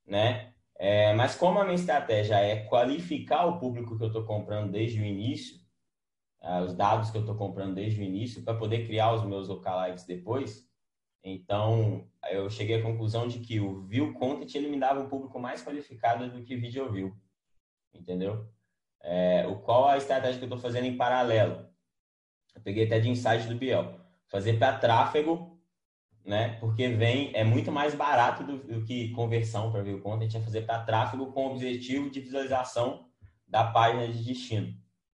né? Mas como a minha estratégia é qualificar o público que eu estou comprando desde o início, os dados que eu estou comprando desde o início, para poder criar os meus lookalikes depois, então eu cheguei à conclusão de que o view content ele me dava um público mais qualificado do que video view, entendeu? Qual a estratégia que eu estou fazendo em paralelo? Eu peguei até de insight do Biel. Fazer para tráfego, né? Porque é muito mais barato do que conversão para view content, é fazer para tráfego com o objetivo de visualização da página de destino.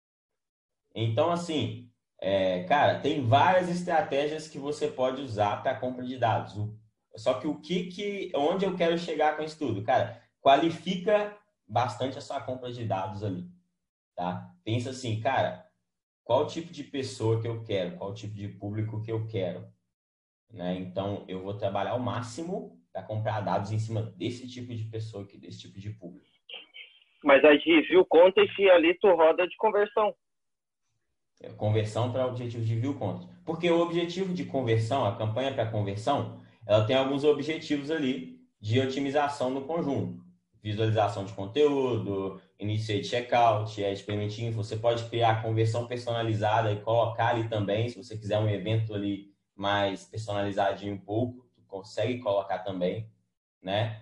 Então, assim, cara, tem várias estratégias que você pode usar para compra de dados. Só que onde eu quero chegar com isso tudo? Cara, qualifica bastante a sua compra de dados ali, tá? Pensa assim, cara, qual tipo de pessoa que eu quero? Qual tipo de público que eu quero? Né? Então, eu vou trabalhar ao máximo para comprar dados em cima desse tipo de pessoa, desse tipo de público. Mas a de view content ali tu roda de conversão. Conversão para objetivo de view content. Porque o objetivo de conversão, a campanha para conversão, ela tem alguns objetivos ali de otimização no conjunto. Visualização de conteúdo, initiate checkout, add payment info. Você pode criar conversão personalizada e colocar ali também, se você quiser um evento ali mais personalizadinho um pouco, tu consegue colocar também, né?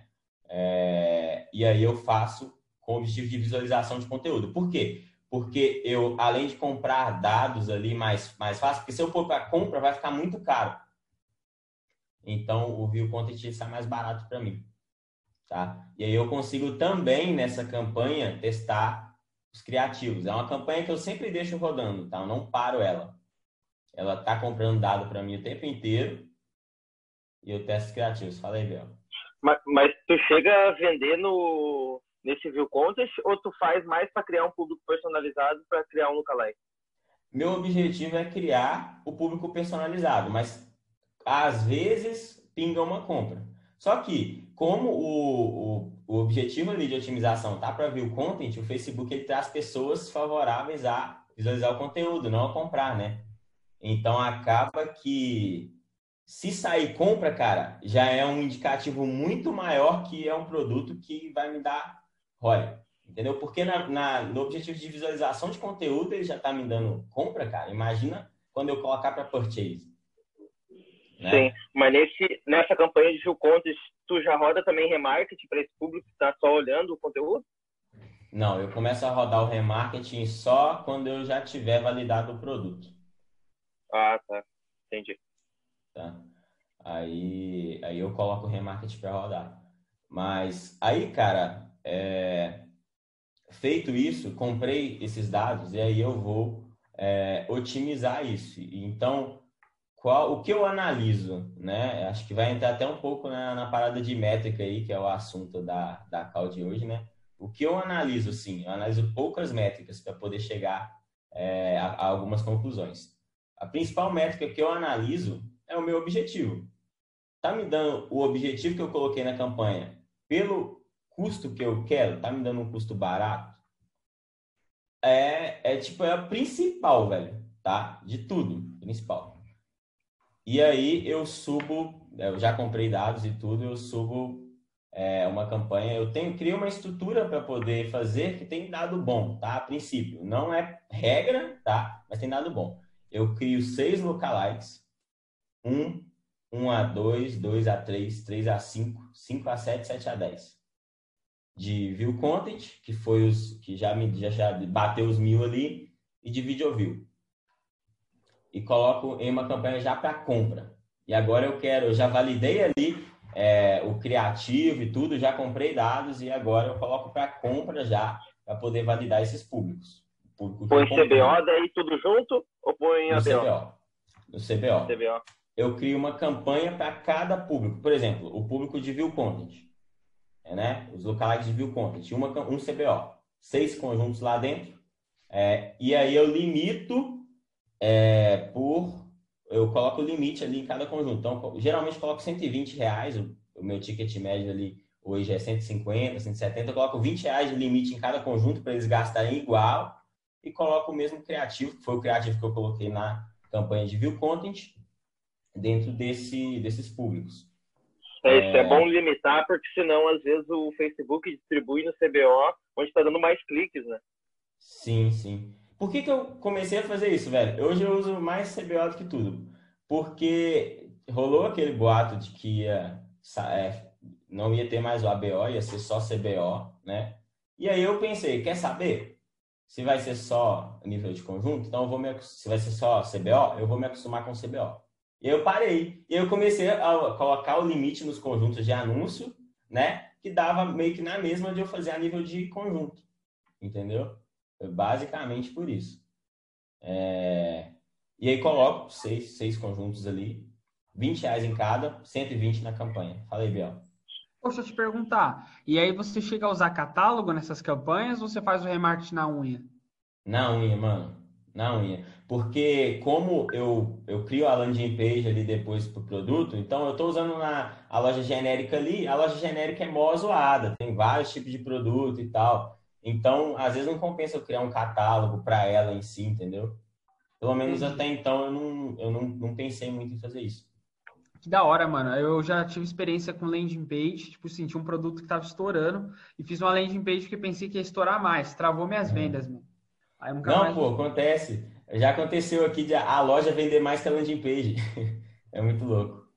E aí eu faço com o objetivo de visualização de conteúdo. Por quê? Porque eu, além de comprar dados ali mais fácil, porque se eu for para compra, vai ficar muito caro. Então, o view content está mais barato para mim. Tá? E aí eu consigo também, nessa campanha, testar os criativos. É uma campanha que eu sempre deixo rodando, tá? Eu não paro ela. Ela tá comprando dado para mim o tempo inteiro e eu testo os criativos. Fala aí, Bel. Mas tu chega a vender nesse view content ou tu faz mais para criar um público personalizado para criar um lookalike? Meu objetivo é criar o público personalizado, mas às vezes pinga uma compra. Só que, como o objetivo ali de otimização tá para view content, o Facebook ele traz pessoas favoráveis a visualizar o conteúdo, não a comprar, né? Então acaba que se sair compra, cara, já é um indicativo muito maior que é um produto que vai me dar ROI. Entendeu? Porque no objetivo de visualização de conteúdo ele já está me dando compra, cara. Imagina quando eu colocar para purchase, Sim, né? mas nessa campanha de view content, tu já roda também remarketing para esse público que está só olhando o conteúdo? Não, eu começo a rodar o remarketing só quando eu já tiver validado o produto, Ah, tá. Entendi. tá? Aí eu coloco o remarketing para rodar. Mas aí, cara, feito isso, comprei esses dados e aí eu vou otimizar isso. Então, o que eu analiso, né? Acho que vai entrar até um pouco na parada de métrica aí, que é o assunto da call de hoje, né? O que eu analiso, sim, eu analiso poucas métricas para poder chegar a algumas conclusões. A principal métrica que eu analiso é o meu objetivo. Tá me dando o objetivo que eu coloquei na campanha pelo custo que eu quero? Tá me dando um custo barato? Tipo, é a principal, velho, tá? De tudo, principal. E aí eu subo, eu já comprei dados e tudo, eu subo uma campanha. Criei uma estrutura para poder fazer que tem dado bom, tá? A princípio, não é regra, tá? Mas tem dado bom. Eu crio 6 lookalikes, 1, 1 a 2, 2 a 3, 3 a 5, 5 a 7, 7 a 10. De view content, que foi os que já bateu os 1.000 ali, e de video view. E coloco em uma campanha já para compra. E agora eu já validei ali o criativo e tudo, já comprei dados e agora eu coloco para compra já, para poder validar esses públicos. O público que Põe eu CBO comprei daí tudo junto ou põe no ABO? CBO. No CBO. CBO. Eu crio uma campanha para cada público. Por exemplo, o público de view content, né? Os lookalikes de view content, um CBO. 6 conjuntos lá dentro. E aí eu limito eu coloco o limite ali em cada conjunto. Então, geralmente coloco R$ 120, o meu ticket médio ali hoje é 150, 170, eu coloco R$ 20 de limite em cada conjunto para eles gastarem igual e coloco o mesmo criativo, que foi o criativo que eu coloquei na campanha de view content, dentro desses públicos. Isso é bom limitar, porque senão, às vezes, o Facebook distribui no CBO, onde está dando mais cliques, né? Sim, sim. Por que que eu comecei a fazer isso, velho? Hoje eu uso mais CBO do que tudo. Porque rolou aquele boato de que não ia ter mais o ABO, ia ser só CBO, né? E aí eu pensei, quer saber? Se vai ser só nível de conjunto, então se vai ser só CBO, eu vou me acostumar com CBO. E aí eu parei. E aí eu comecei a colocar o limite nos conjuntos de anúncio, né? Que dava meio que na mesma de eu fazer a nível de conjunto. Entendeu? Foi basicamente por isso. E aí coloco seis conjuntos ali, R$ 20 em cada, 120 na campanha. Falei, Biel. Poxa, eu te perguntar. E aí você chega a usar catálogo nessas campanhas ou você faz o remarketing na unha? Na unha, mano. Na unha. Porque como eu crio a landing page ali depois pro produto, então eu estou usando a loja genérica ali, a loja genérica é mó zoada, tem vários tipos de produto e tal. Então, às vezes não compensa eu criar um catálogo para ela em si, entendeu? Pelo menos Entendi. até então eu não pensei muito em fazer isso. Que da hora, mano. Eu já tive experiência com landing page, tipo assim, tinha um produto que tava estourando e fiz uma landing page que pensei que ia estourar mais, travou minhas vendas, mano. Aí eu nunca Não, mais pô, usei. acontece. Já aconteceu aqui de a loja vender mais que a landing page. É muito louco.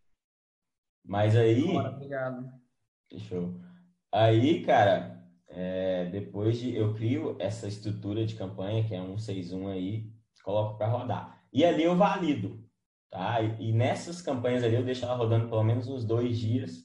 Mas Da hora, aí, obrigado. fechou. Aí, cara, depois eu crio essa estrutura de campanha, que é um 6-1 aí, coloco para rodar. E ali eu valido, tá? E nessas campanhas ali eu deixo ela rodando pelo menos uns 2 dias.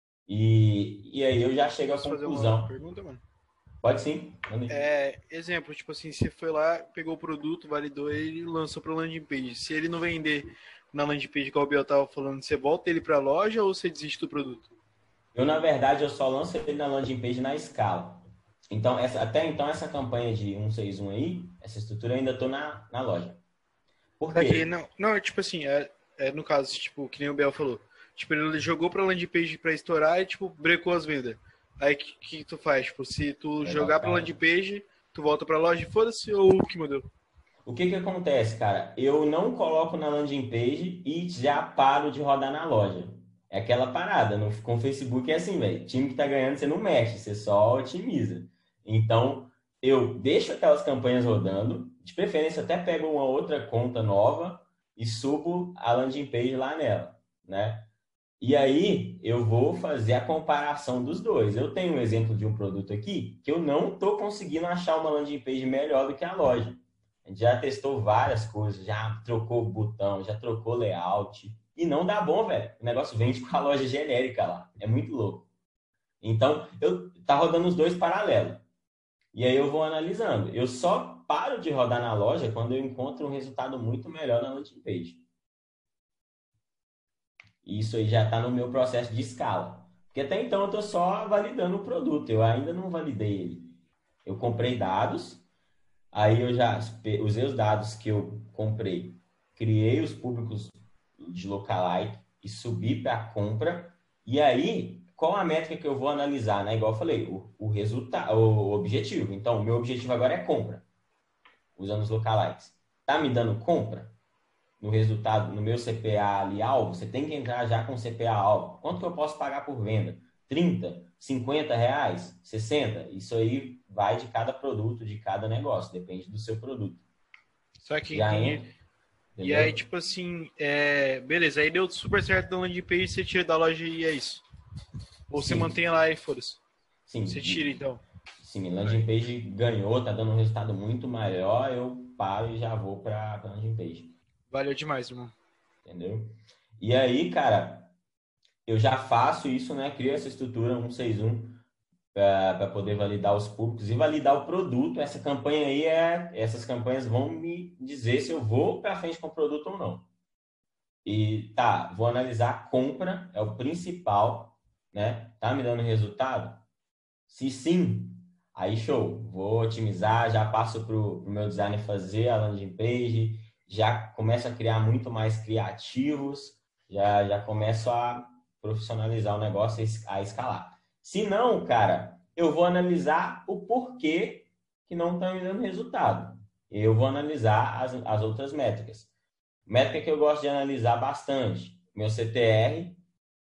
E aí eu já chego à Posso fazer uma conclusão. pergunta, mano? Pode sim, manda aí. Exemplo, tipo assim, você foi lá, pegou o produto, validou ele e lançou para landing page. Se ele não vender na landing page, igual o Biel tava falando, você volta ele para a loja ou você desiste do produto? Na verdade, eu só lanço ele na landing page na escala. Então, até então, essa campanha de 161 aí, essa estrutura eu ainda estou na loja. Por Daqui, quê? não, tipo assim, no caso, tipo, que nem o Biel falou. Tipo, ele jogou pra landing page pra estourar e, tipo, brecou as vendas. Aí, o que tu faz? Tipo, se tu Vai jogar pra voltar. landing page, tu volta pra loja e foda-se ou o que mudou? O que que acontece, cara? Eu não coloco na landing page e já paro de rodar na loja. É aquela parada. Com o Facebook é assim, velho. Time que tá ganhando, você não mexe, você só otimiza. Então, eu deixo aquelas campanhas rodando. De preferência, até pego uma outra conta nova e subo a landing page lá nela, né? E aí eu vou fazer a comparação dos dois. Eu tenho um exemplo de um produto aqui que eu não estou conseguindo achar uma landing page melhor do que a loja. A gente já testou várias coisas, já trocou botão, já trocou layout e não dá bom, velho. O negócio vende com a loja genérica lá. É muito louco. Então, tá rodando os dois paralelos. E aí eu vou analisando. Eu só paro de rodar na loja quando eu encontro um resultado muito melhor na landing page. E isso aí já está no meu processo de escala. Porque até então eu estou só validando o produto, eu ainda não validei ele. Eu comprei dados, aí eu já usei os dados que eu comprei, criei os públicos de lookalike e subi para a compra. E aí, qual a métrica que eu vou analisar? Né? Igual eu falei, o resultado, o objetivo. Então, o meu objetivo agora é compra, usando os lookalikes. Tá me dando compra? No resultado, no meu CPA ali alvo, você tem que entrar já com CPA alvo. Quanto que eu posso pagar por venda? 30, 50 reais, 60? Isso aí vai de cada produto, de cada negócio, depende do seu produto. Só que Já entendi. entra, E aí, entendeu? tipo assim, beleza, aí deu super certo da landing page, você tira da loja e é isso. Ou você Sim, mantém lá e foda-se. Você tira, sim, então. sim, landing page ganhou, tá dando um resultado muito maior, eu paro e já vou para landing page, Valeu demais, irmão. entendeu? E aí, cara, eu já faço isso, né? Crio essa estrutura 161 para poder validar os públicos e validar o produto. Essa campanha aí essas campanhas vão me dizer se eu vou para frente com o produto ou não. E tá, vou analisar a compra, é o principal, né? Tá me dando resultado? Se sim, aí show. Vou otimizar, já passo pro meu designer fazer a landing page, já começo a criar muito mais criativos, já começo a profissionalizar o negócio, a escalar. Se não, cara, eu vou analisar o porquê que não está me dando resultado. Eu vou analisar as outras métricas. Métrica que eu gosto de analisar bastante, meu CTR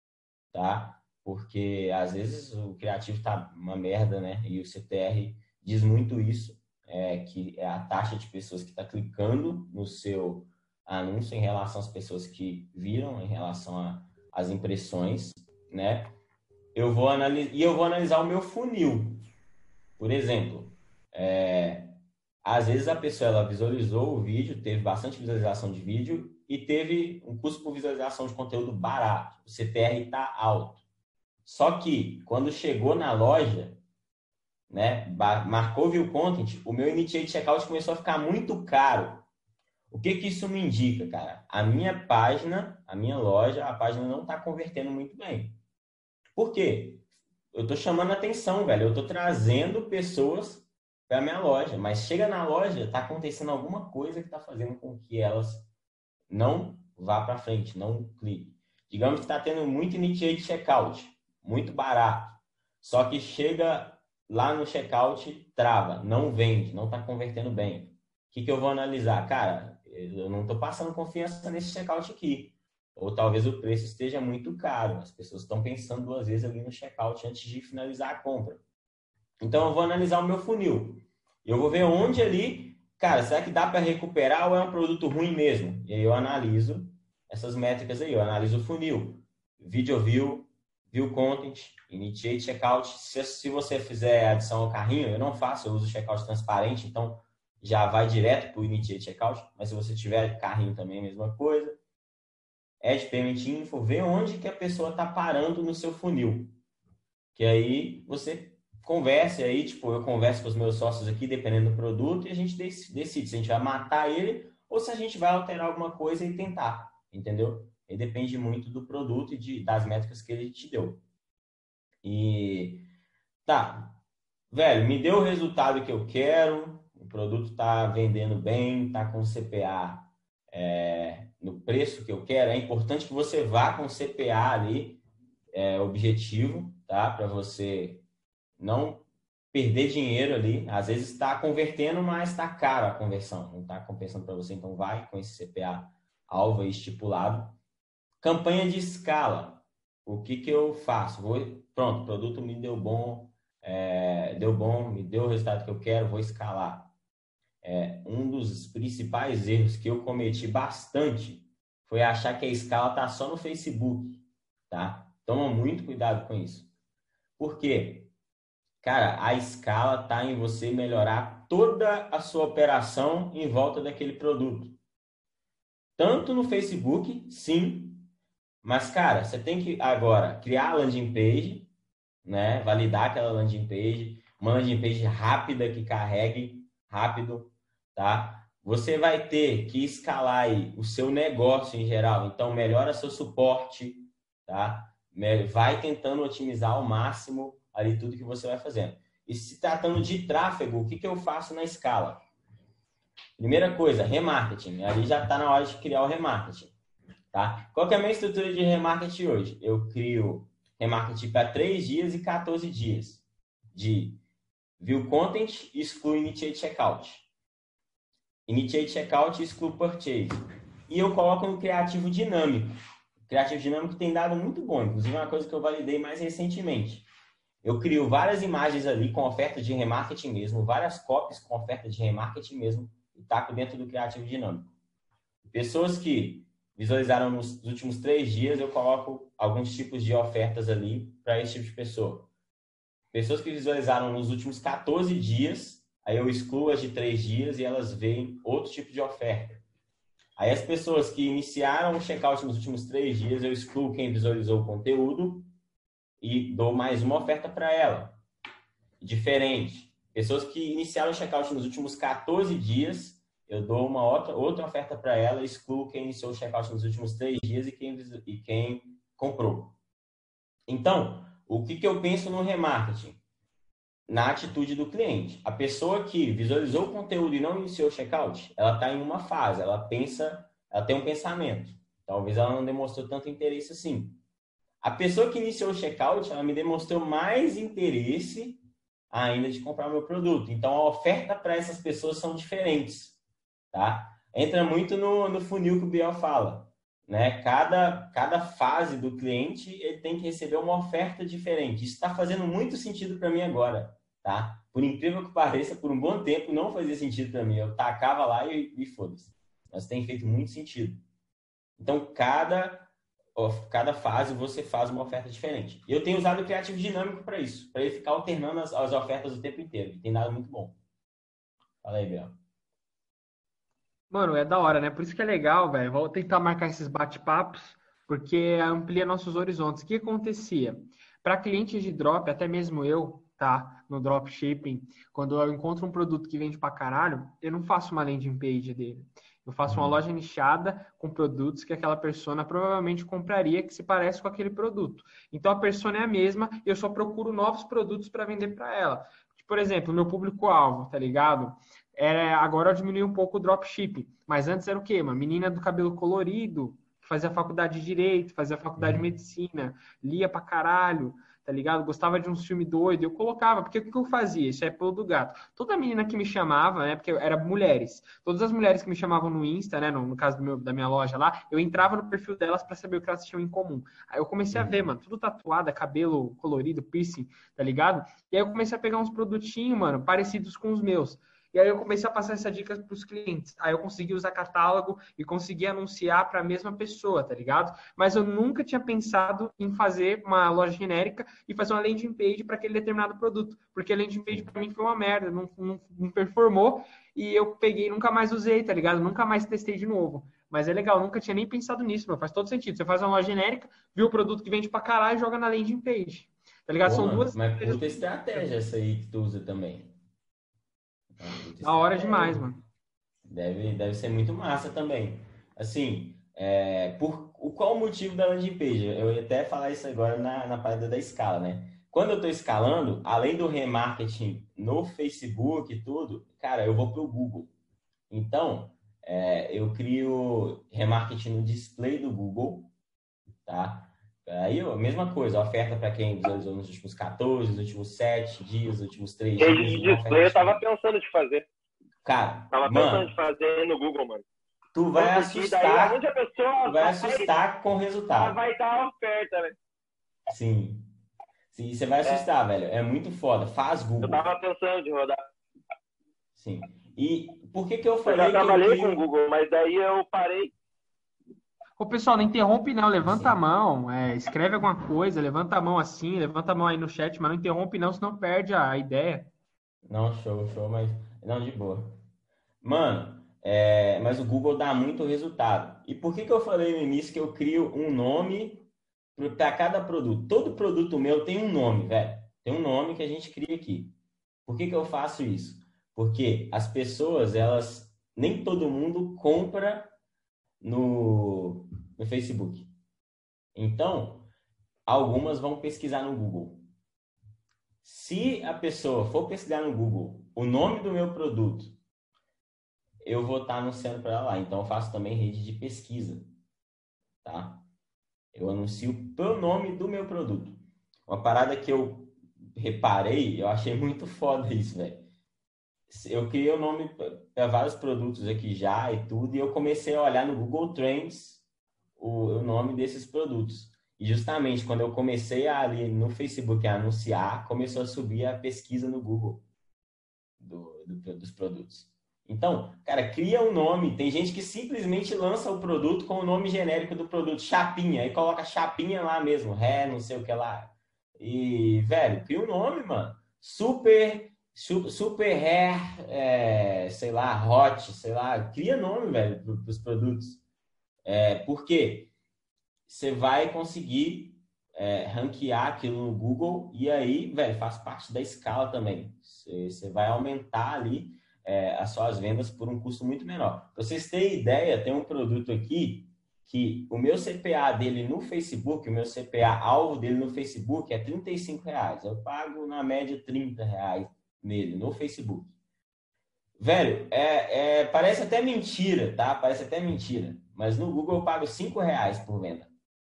tá? Porque às vezes o criativo tá uma merda, né? E o CTR diz muito isso, que é a taxa de pessoas que está clicando no seu anúncio em relação às pessoas que viram, em relação às impressões, né? Eu vou analisar o meu funil. Por exemplo, às vezes a pessoa ela visualizou o vídeo, teve bastante visualização de vídeo e teve um custo por visualização de conteúdo barato. O CTR está alto. Só que quando chegou na loja, né, marcou view content, o meu initiate checkout começou a ficar muito caro. O que isso me indica, cara? A minha página, a minha loja, a página não está convertendo muito bem. Por quê? Eu estou chamando atenção, velho. Eu estou trazendo pessoas para minha loja, mas chega na loja, está acontecendo alguma coisa que está fazendo com que elas não vá para frente, não clique. Digamos que está tendo muito initiate checkout, muito barato. Só que chega lá no checkout, trava, não vende, não está convertendo bem. O que eu vou analisar? Cara, eu não estou passando confiança nesse checkout aqui. Ou talvez o preço esteja muito caro. As pessoas estão pensando 2 vezes ali no checkout antes de finalizar a compra. Então, eu vou analisar o meu funil. Eu vou ver onde ali, cara, será que dá para recuperar ou é um produto ruim mesmo? E aí eu analiso essas métricas aí. Eu analiso o funil. Video view, view content, initiate checkout. Se você fizer adição ao carrinho, eu não faço, eu uso checkout transparente, então já vai direto para o initiate checkout. Mas se você tiver carrinho também, é a mesma coisa. Add Payment Info, vê onde que a pessoa está parando no seu funil. Que aí você conversa, aí tipo, eu converso com os meus sócios aqui, dependendo do produto, e a gente decide se a gente vai matar ele ou se a gente vai alterar alguma coisa e tentar, entendeu? E depende muito do produto e das métricas que ele te deu. E tá, velho, me deu o resultado que eu quero, o produto tá vendendo bem, tá com CPA no preço que eu quero. É importante que você vá com CPA ali, objetivo, tá? Para você não perder dinheiro ali. Às vezes está convertendo, mas está caro a conversão, não está compensando para você. Então vai com esse CPA alvo estipulado. Campanha de escala. O que eu faço? Pronto, o produto me deu bom, me deu o resultado que eu quero, vou escalar. Um dos principais erros que eu cometi bastante foi achar que a escala está só no Facebook, tá? Toma muito cuidado com isso. Por quê? Cara, a escala está em você melhorar toda a sua operação em volta daquele produto. Tanto no Facebook, sim, mas, cara, você tem que agora criar a landing page, né? Validar aquela landing page, uma landing page rápida que carregue rápido, tá? Você vai ter que escalar aí o seu negócio em geral, então melhora seu suporte, tá? Vai tentando otimizar ao máximo ali tudo que você vai fazendo. E se tratando de tráfego, o que eu faço na escala? Primeira coisa, remarketing. Ali já está na hora de criar o remarketing, tá? Qual que é a minha estrutura de remarketing hoje? Eu crio remarketing para 3 dias e 14 dias. De view content, exclui initiate checkout. Initiate checkout, exclui purchase. E eu coloco no criativo dinâmico. O criativo dinâmico tem dado muito bom. Inclusive, é uma coisa que eu validei mais recentemente. Eu crio várias imagens ali com oferta de remarketing mesmo, várias copies com oferta de remarketing mesmo, e taco dentro do criativo dinâmico. Pessoas que visualizaram nos últimos 3 dias, eu coloco alguns tipos de ofertas ali para esse tipo de pessoa. Pessoas que visualizaram nos últimos 14 dias, aí eu excluo as de 3 dias e elas veem outro tipo de oferta. Aí as pessoas que iniciaram o checkout nos últimos 3 dias, eu excluo quem visualizou o conteúdo e dou mais uma oferta para ela. Diferente. Pessoas que iniciaram o checkout nos últimos 14 dias, eu dou uma outra oferta para ela, excluo quem iniciou o checkout nos últimos 3 dias e quem comprou. Então, o que eu penso no remarketing? Na atitude do cliente. A pessoa que visualizou o conteúdo e não iniciou o checkout, ela está em uma fase, ela tem um pensamento. Talvez ela não demonstrou tanto interesse assim. A pessoa que iniciou o checkout, ela me demonstrou mais interesse ainda de comprar o meu produto. Então, a oferta para essas pessoas são diferentes, tá? Entra muito no funil que o Biel fala. né? Cada fase do cliente, ele tem que receber uma oferta diferente. Isso está fazendo muito sentido para mim agora, tá? Por incrível que pareça, por um bom tempo não fazia sentido para mim. Eu tacava lá e foda-se. Mas tem feito muito sentido. Então, cada fase você faz uma oferta diferente. Eu tenho usado o criativo dinâmico para isso, para ele ficar alternando as ofertas o tempo inteiro. E tem dado muito bom. Fala aí, Biel. Mano, é da hora, né? Por isso que é legal, velho. Vou tentar marcar esses bate-papos, porque amplia nossos horizontes. O que acontecia? Para clientes de drop, até mesmo eu, tá? No dropshipping, quando eu encontro um produto que vende pra caralho, eu não faço uma landing page dele. Eu faço uma loja nichada com produtos que aquela persona provavelmente compraria que se parece com aquele produto. Então a persona é a mesma e eu só procuro novos produtos para vender para ela. Por exemplo, meu público-alvo, tá ligado? Agora eu diminui um pouco o dropshipping. Mas antes era o quê? Uma menina do cabelo colorido, que fazia faculdade de Direito, fazia faculdade de Medicina, lia pra caralho, tá ligado? Gostava de uns filmes doidos. Eu colocava, porque o que eu fazia? Isso é pulo do gato. Toda menina que me chamava, né? Porque eram mulheres. Todas as mulheres que me chamavam no Insta, né? No caso da minha loja lá, eu entrava no perfil delas pra saber o que elas tinham em comum. Aí eu comecei a ver, mano, tudo tatuada, cabelo colorido, piercing, tá ligado? E aí eu comecei a pegar uns produtinhos, mano, parecidos com os meus. E aí eu comecei a passar essa dica para os clientes. Aí eu consegui usar catálogo e consegui anunciar para a mesma pessoa, tá ligado? Mas eu nunca tinha pensado em fazer uma loja genérica e fazer uma landing page para aquele determinado produto. Porque a landing page para mim foi uma merda, não performou e eu peguei e nunca mais usei, tá ligado? Nunca mais testei de novo. Mas é legal, nunca tinha nem pensado nisso, meu. Faz todo sentido. Você faz uma loja genérica, viu o produto que vende pra caralho e joga na landing page. Tá ligado? Pô, São mano, duas mas puta estratégia essa aí que tu usa também. da hora demais, mano. Deve ser muito massa também. Assim, qual o motivo da landing page? Eu ia até falar isso agora na parada da escala, né? Quando eu estou escalando, além do remarketing no Facebook e tudo, cara, eu vou para o Google. Então, eu crio remarketing no display do Google, tá? Aí, a mesma coisa, oferta para quem visualizou nos últimos 14, nos últimos 7 dias, nos últimos 3 dias. Rede de display eu tava pensando de fazer. Cara, Tava pensando de fazer no Google, mano. Tu vai assustar, tu vai assustar com o resultado. Vai dar uma oferta, né? Sim. Sim, você vai assustar, velho. É muito foda. Faz Google. Eu tava pensando de rodar. Sim. E por que eu falei eu já trabalhei com o Google, mas daí eu parei. Ô, pessoal, não interrompe não, levanta a mão, escreve alguma coisa, levanta a mão assim, levanta a mão aí no chat, mas não interrompe não, senão perde a ideia. Não, show, mas... Não, de boa. Mano, mas o Google dá muito resultado. E por que eu falei no início que eu crio um nome para cada produto? Todo produto meu tem um nome, velho. Tem um nome que a gente cria aqui. Por que eu faço isso? Porque as pessoas, nem todo mundo compra no Facebook. Então, algumas vão pesquisar no Google. Se a pessoa for pesquisar no Google o nome do meu produto, eu vou estar anunciando para ela lá. Então, eu faço também rede de pesquisa, tá? Eu anuncio pelo nome do meu produto. Uma parada que eu reparei, eu achei muito foda isso, velho. Eu criei o nome para vários produtos aqui já e tudo, e eu comecei a olhar no Google Trends o nome desses produtos. E justamente quando eu comecei ali no Facebook a anunciar, começou a subir a pesquisa no Google dos produtos. Então, cara, cria um nome. Tem gente que simplesmente lança o produto com o nome genérico do produto, Chapinha, e coloca Chapinha lá mesmo, não sei o que lá. E, velho, cria um nome, mano. Super Hair, sei lá, Hot, sei lá. Cria nome, velho, para os produtos. Por quê? Você vai conseguir ranquear aquilo no Google e aí, velho, faz parte da escala também. Você vai aumentar ali as suas vendas por um custo muito menor. Pra vocês terem ideia, tem um produto aqui que o meu CPA dele no Facebook, o meu CPA alvo dele no Facebook é R$35. Eu pago na média R$30 nele, no Facebook. Velho, parece até mentira, tá? Parece até mentira. Mas no Google eu pago R$5 por venda.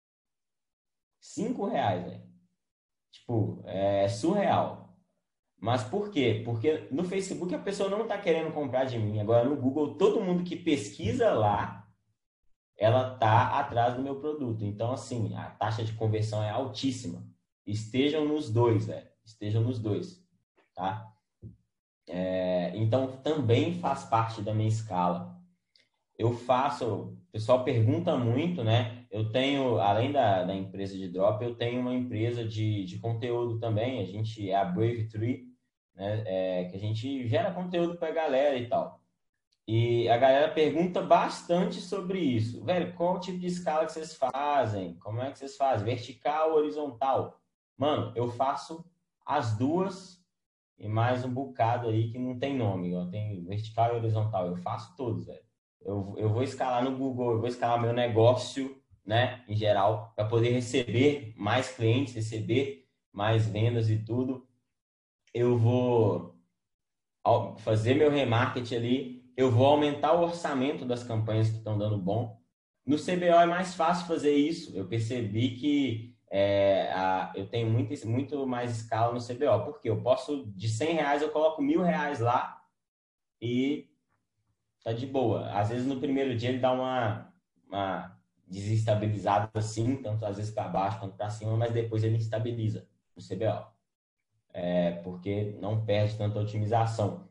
R$5, velho. Tipo, é surreal. Mas por quê? Porque no Facebook a pessoa não está querendo comprar de mim. Agora no Google, todo mundo que pesquisa lá, ela tá atrás do meu produto. Então, assim, a taxa de conversão é altíssima. Estejam nos dois, velho. Estejam nos dois, tá? Então, também faz parte da minha escala. O pessoal pergunta muito, né? Eu tenho, além da empresa de drop, eu tenho uma empresa de conteúdo também. A gente é a Brave Tree, né? Que a gente gera conteúdo para a galera e tal. E a galera pergunta bastante sobre isso. Velho, qual o tipo de escala que vocês fazem? Como é que vocês fazem? Vertical ou horizontal? Mano, eu faço as duas e mais um bocado aí que não tem nome. Tem vertical e horizontal. Eu faço todos, velho. Eu vou escalar no Google, eu vou escalar meu negócio, né, em geral, para poder receber mais clientes, receber mais vendas e tudo. Eu vou fazer meu remarketing ali, eu vou aumentar o orçamento das campanhas que estão dando bom. No CBO é mais fácil fazer isso. Eu percebi que eu tenho muito mais escala no CBO, porque eu posso, de R$100, eu coloco R$1.000 lá e tá de boa. Às vezes no primeiro dia ele dá uma desestabilizada assim, tanto às vezes para baixo quanto para cima, mas depois ele estabiliza no CBO. Porque não perde tanta otimização.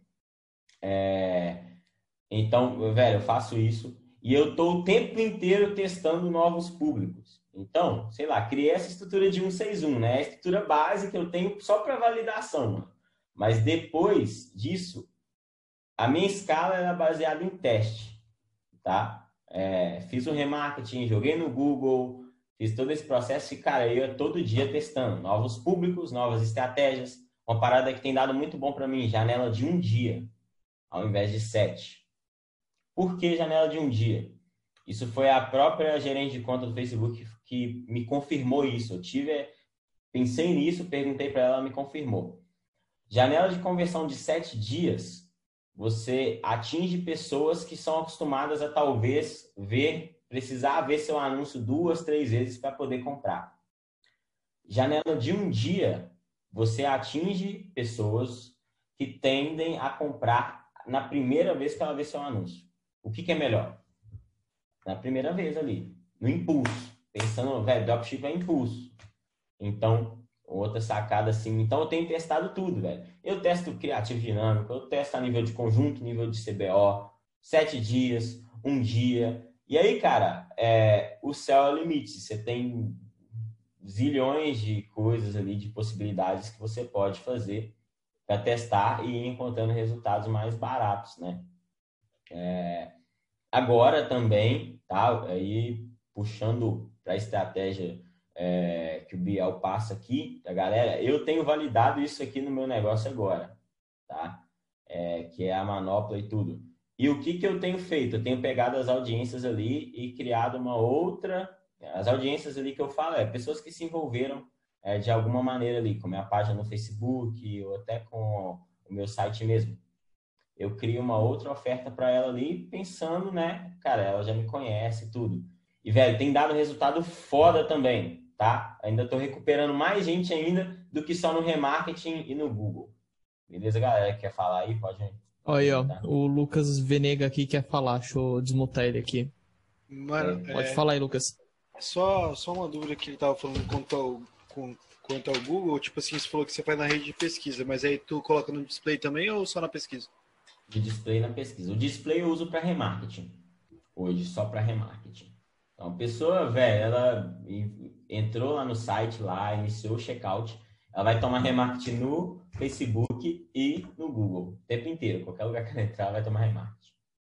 Então, velho, eu faço isso e eu tô o tempo inteiro testando novos públicos. Então, sei lá, criei essa estrutura de 161, né? A estrutura básica eu tenho só para validação, mano. Mas depois disso, a minha escala era baseada em teste, tá? Fiz o remarketing, joguei no Google, fiz todo esse processo e, cara, eu ia todo dia testando novos públicos, novas estratégias. Uma parada que tem dado muito bom para mim, janela de 1 dia, ao invés de 7. Por que janela de 1 dia? Isso foi a própria gerente de conta do Facebook que me confirmou isso. Pensei nisso, perguntei para ela, ela me confirmou. Janela de conversão de 7 dias, você atinge pessoas que são acostumadas a talvez precisar ver seu anúncio 2, 3 vezes para poder comprar. Janela de 1 dia, você atinge pessoas que tendem a comprar na primeira vez que ela vê seu anúncio. O que é melhor? Na primeira vez ali, no impulso. Pensando, velho, dropship é impulso. Então, outra sacada assim. Então, eu tenho testado tudo, velho. Eu testo criativo dinâmico, eu testo a nível de conjunto, nível de CBO, 7 dias, 1 dia. E aí, cara, o céu é o limite. Você tem zilhões de coisas ali, de possibilidades que você pode fazer para testar e ir encontrando resultados mais baratos, né? Agora também, tá? Aí, puxando para a estratégia que o Biel passa aqui, tá, galera? Eu tenho validado isso aqui no meu negócio agora, tá? Que é a manopla e tudo. E o que eu tenho feito? Eu tenho pegado as audiências ali e criado uma outra... As audiências ali que eu falo pessoas que se envolveram de alguma maneira ali, com a minha página no Facebook ou até com o meu site mesmo. Eu crio uma outra oferta para ela ali, pensando, né? Cara, ela já me conhece e tudo. E, velho, tem dado resultado foda também, tá? Ainda tô recuperando mais gente ainda do que só no remarketing e no Google. Beleza, galera? Quer falar aí? Pode Olha aí, ó. tá? O Lucas Venega aqui quer falar. Deixa eu desmutar ele aqui. Mano, Pode falar aí, Lucas. Só uma dúvida que ele tava falando quanto ao Google. Tipo assim, você falou que você faz na rede de pesquisa, mas aí tu coloca no display também ou só na pesquisa? De display na pesquisa. O display eu uso para remarketing. Hoje, só para remarketing. Então, a pessoa, velho, ela entrou lá no site, lá, iniciou o checkout, ela vai tomar remarketing no Facebook e no Google. O tempo inteiro. Qualquer lugar que ela entrar, ela vai tomar remarketing.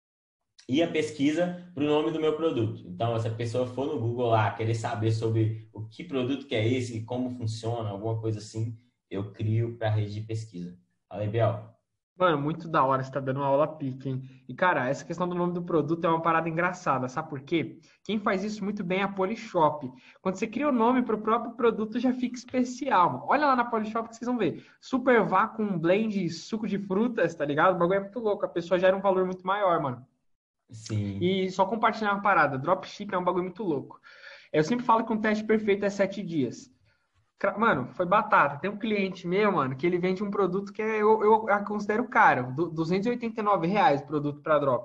E a pesquisa para o nome do meu produto. Então, se a pessoa for no Google lá, querer saber sobre o que produto que é esse, como funciona, alguma coisa assim, eu crio para a rede de pesquisa. Fala aí, Biel. Mano, muito da hora, você tá dando uma aula pique, hein? E, cara, essa questão do nome do produto é uma parada engraçada, sabe por quê? Quem faz isso muito bem é a Polishop. Quando você cria o nome pro próprio produto, já fica especial, mano. Olha lá na Polishop que vocês vão ver. Super Vacuum Blend, suco de frutas, tá ligado? O bagulho é muito louco, a pessoa gera um valor muito maior, mano. Sim. E só compartilhar uma parada, dropship é um bagulho muito louco. Eu sempre falo que um teste perfeito é 7 dias. Mano, foi batata. Tem um cliente meu, mano, que ele vende um produto que eu considero caro. R$289 o produto para drop.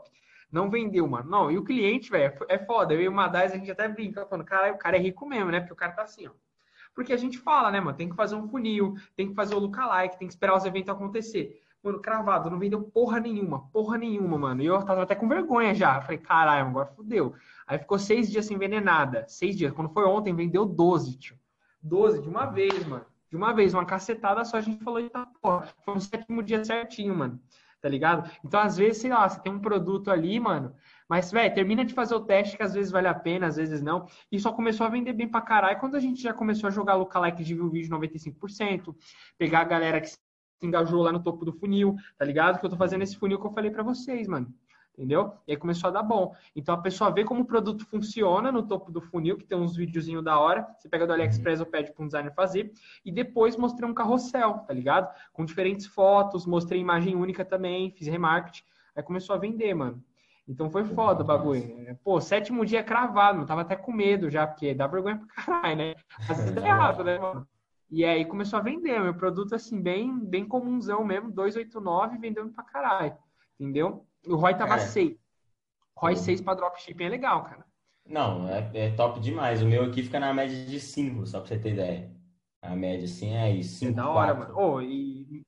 Não vendeu, mano. Não, e o cliente, velho, é foda. Eu e o Madaz, a gente até brinca, falando, cara, o cara é rico mesmo, né? Porque o cara tá assim, ó. Porque a gente fala, né, mano? Tem que fazer um funil, tem que fazer o lookalike, tem que esperar os eventos acontecer. Mano, cravado, não vendeu porra nenhuma, mano. E eu tava até com vergonha já. Eu falei, caralho, agora fudeu. Aí ficou 6 dias sem vender nada. 6 dias. Quando foi ontem, vendeu 12, tio. 12 de uma vez, mano. De uma vez, uma cacetada só. A gente falou, eita porra. Foi no 7º dia certinho, mano. Tá ligado? Então, às vezes, sei lá, você tem um produto ali, mano. Mas, velho, termina de fazer o teste, que às vezes vale a pena, às vezes não. E só começou a vender bem pra caralho quando a gente já começou a jogar lookalike de view vídeo 95%, pegar a galera que se engajou lá no topo do funil, tá ligado? Que eu tô fazendo esse funil que eu falei pra vocês, mano. Entendeu? E aí começou a dar bom. Então a pessoa vê como o produto funciona no topo do funil, que tem uns videozinhos da hora. Você pega do AliExpress ou pede para um designer fazer. E depois mostrei um carrossel, tá ligado? Com diferentes fotos, mostrei imagem única também, fiz remarketing. Aí começou a vender, mano. Então foi foda o bagulho. Pô, 7º dia cravado, mano. Tava até com medo já, porque dá vergonha pra caralho, né? Às vezes é errado, né, mano? E aí começou a vender. Meu produto, assim, bem comunzão mesmo. 289, vendendo pra caralho. Entendeu? O ROI tava 6. ROI 6 pra dropshipping é legal, cara. Não, é top demais. O meu aqui fica na média de 5, só pra você ter ideia. A média, assim, é isso. 5, É da hora, 4. mano. E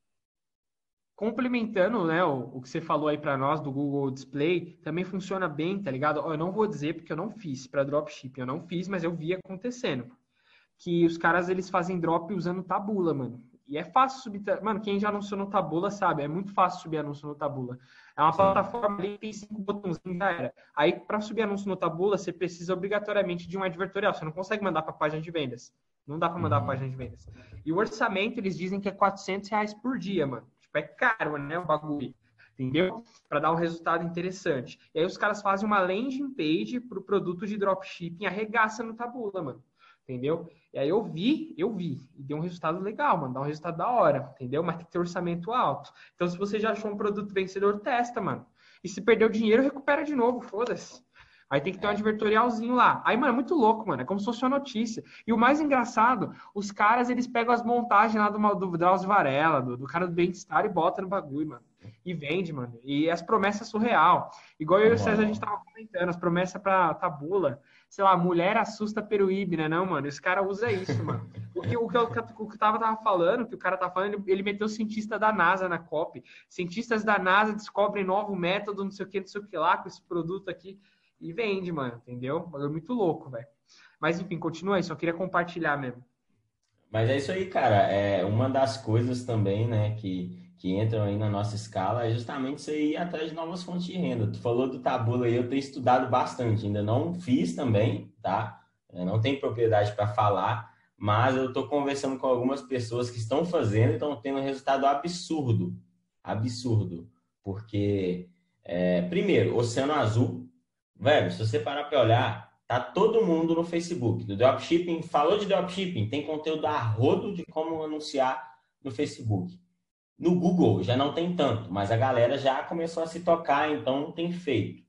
complementando, né, o que você falou aí pra nós do Google Display, também funciona bem, tá ligado? Eu não vou dizer porque eu não fiz pra dropshipping. Eu não fiz, mas eu vi acontecendo. Que os caras, eles fazem drop usando Taboola, mano. E é fácil subir... Mano, quem já anunciou no Taboola sabe, é muito fácil subir anúncio no Taboola. É uma plataforma ali que tem 5 botãozinhos, já era. Aí, para subir anúncio no Taboola, você precisa obrigatoriamente de um advertorial. Você não consegue mandar para página de vendas. Não dá para mandar para página de vendas. E o orçamento, eles dizem que é R$400 por dia, mano. Tipo, é caro, né, o bagulho. Entendeu? Para dar um resultado interessante. E aí, os caras fazem uma landing page para o produto de dropshipping, arregaça no Taboola, mano. Entendeu? E aí eu vi, e deu um resultado legal, mano, dá um resultado da hora, entendeu? Mas tem que ter orçamento alto. Então, se você já achou um produto vencedor, testa, mano. E se perdeu dinheiro, recupera de novo, foda-se. Aí tem que ter um advertorialzinho lá. Aí, mano, é muito louco, mano, é como se fosse uma notícia. E o mais engraçado, os caras, eles pegam as montagens lá do Drauzio Varela, do cara do Bem-Estar e botam no bagulho, mano. E vende, mano. E as promessas surreal. Igual eu e o César, a gente tava comentando, as promessas pra Taboola. Sei lá, mulher assusta Peruíbe, né? Não, mano, esse cara usa isso, mano. O que eu tava falando, que o cara tá falando, ele meteu cientista da NASA na copy. Cientistas da NASA descobrem novo método, não sei o que lá, com esse produto aqui. E vende, mano, entendeu? É muito louco, velho. Mas enfim, continua aí, só queria compartilhar mesmo. Mas é isso aí, cara. É uma das coisas também, né, que entram aí na nossa escala é justamente você ir atrás de novas fontes de renda. Tu falou do Taboola aí, eu tenho estudado bastante. Ainda não fiz também, tá? Eu não tenho propriedade para falar, mas eu estou conversando com algumas pessoas que estão fazendo e estão tendo um resultado absurdo. Absurdo. Porque, primeiro, Oceano Azul. Velho, se você parar para olhar, tá todo mundo no Facebook. Do dropshipping, falou de dropshipping, tem conteúdo a rodo de como anunciar no Facebook. No Google já não tem tanto, mas a galera já começou a se tocar, então tem feito.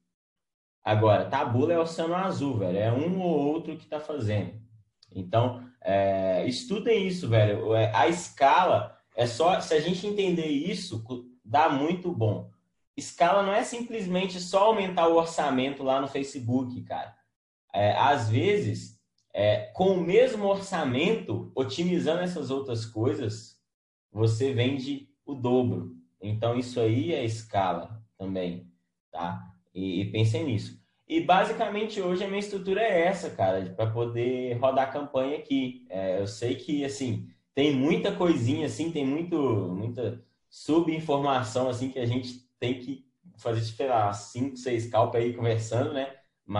Agora, Taboola é Oceano Azul, velho. É um ou outro que tá fazendo. Então, estudem isso, velho. A escala é só... Se a gente entender isso, dá muito bom. Escala não é simplesmente só aumentar o orçamento lá no Facebook, cara. Às vezes, com o mesmo orçamento, otimizando essas outras coisas, você vende o dobro. Então, isso aí é escala também, tá? E pensem nisso. E, basicamente, hoje a minha estrutura é essa, cara, para poder rodar a campanha aqui. Eu sei que, assim, tem muita coisinha, assim, tem muita subinformação, assim, que a gente tem que fazer, sei lá, 5, 6 calpas aí conversando, né?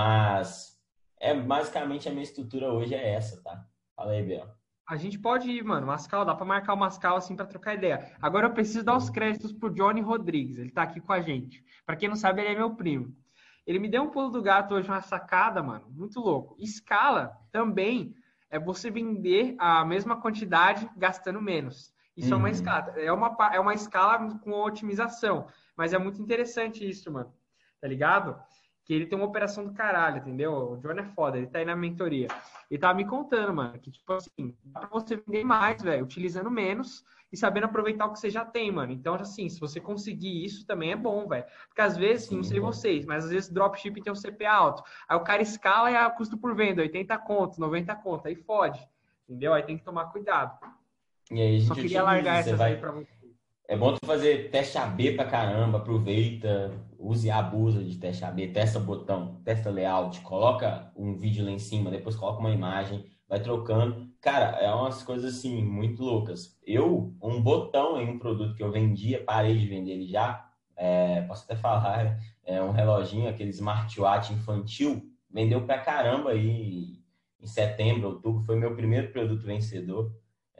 Mas, basicamente, a minha estrutura hoje é essa, tá? Fala aí, Biel. A gente pode ir, mano, Mascal, dá pra marcar o Mascal assim pra trocar ideia. Agora eu preciso dar os créditos pro Johnny Rodrigues, ele tá aqui com a gente. Pra quem não sabe, ele é meu primo. Ele me deu um pulo do gato hoje, uma sacada, mano, muito louco. Escala também é você vender a mesma quantidade gastando menos. Isso é uma escala, é uma escala com otimização. Mas é muito interessante isso, mano, tá ligado? que ele tem uma operação do caralho, entendeu? O John é foda, ele tá aí na mentoria. Ele tava me contando, mano, que tipo assim, dá pra você vender mais, velho, utilizando menos e sabendo aproveitar o que você já tem, mano. Então, assim, se você conseguir isso também é bom, velho. Porque às vezes, não sei vocês, mas às vezes dropshipping tem um CPA alto. Aí o cara escala e o custo por venda, 80 conto, 90 conto, aí fode. Entendeu? Aí tem que tomar cuidado. E aí a Só gente queria utiliza, largar você essas aí vai. pra você. É bom tu fazer teste AB pra caramba, aproveita, use e abusa de teste AB, testa botão, testa layout, coloca um vídeo lá em cima, depois coloca uma imagem, vai trocando. Cara, é umas coisas assim, muito loucas. Um botão em um produto que eu vendia, parei de vender ele já, posso até falar, é um reloginho, aquele smartwatch infantil, vendeu pra caramba aí em setembro, outubro, foi meu primeiro produto vencedor.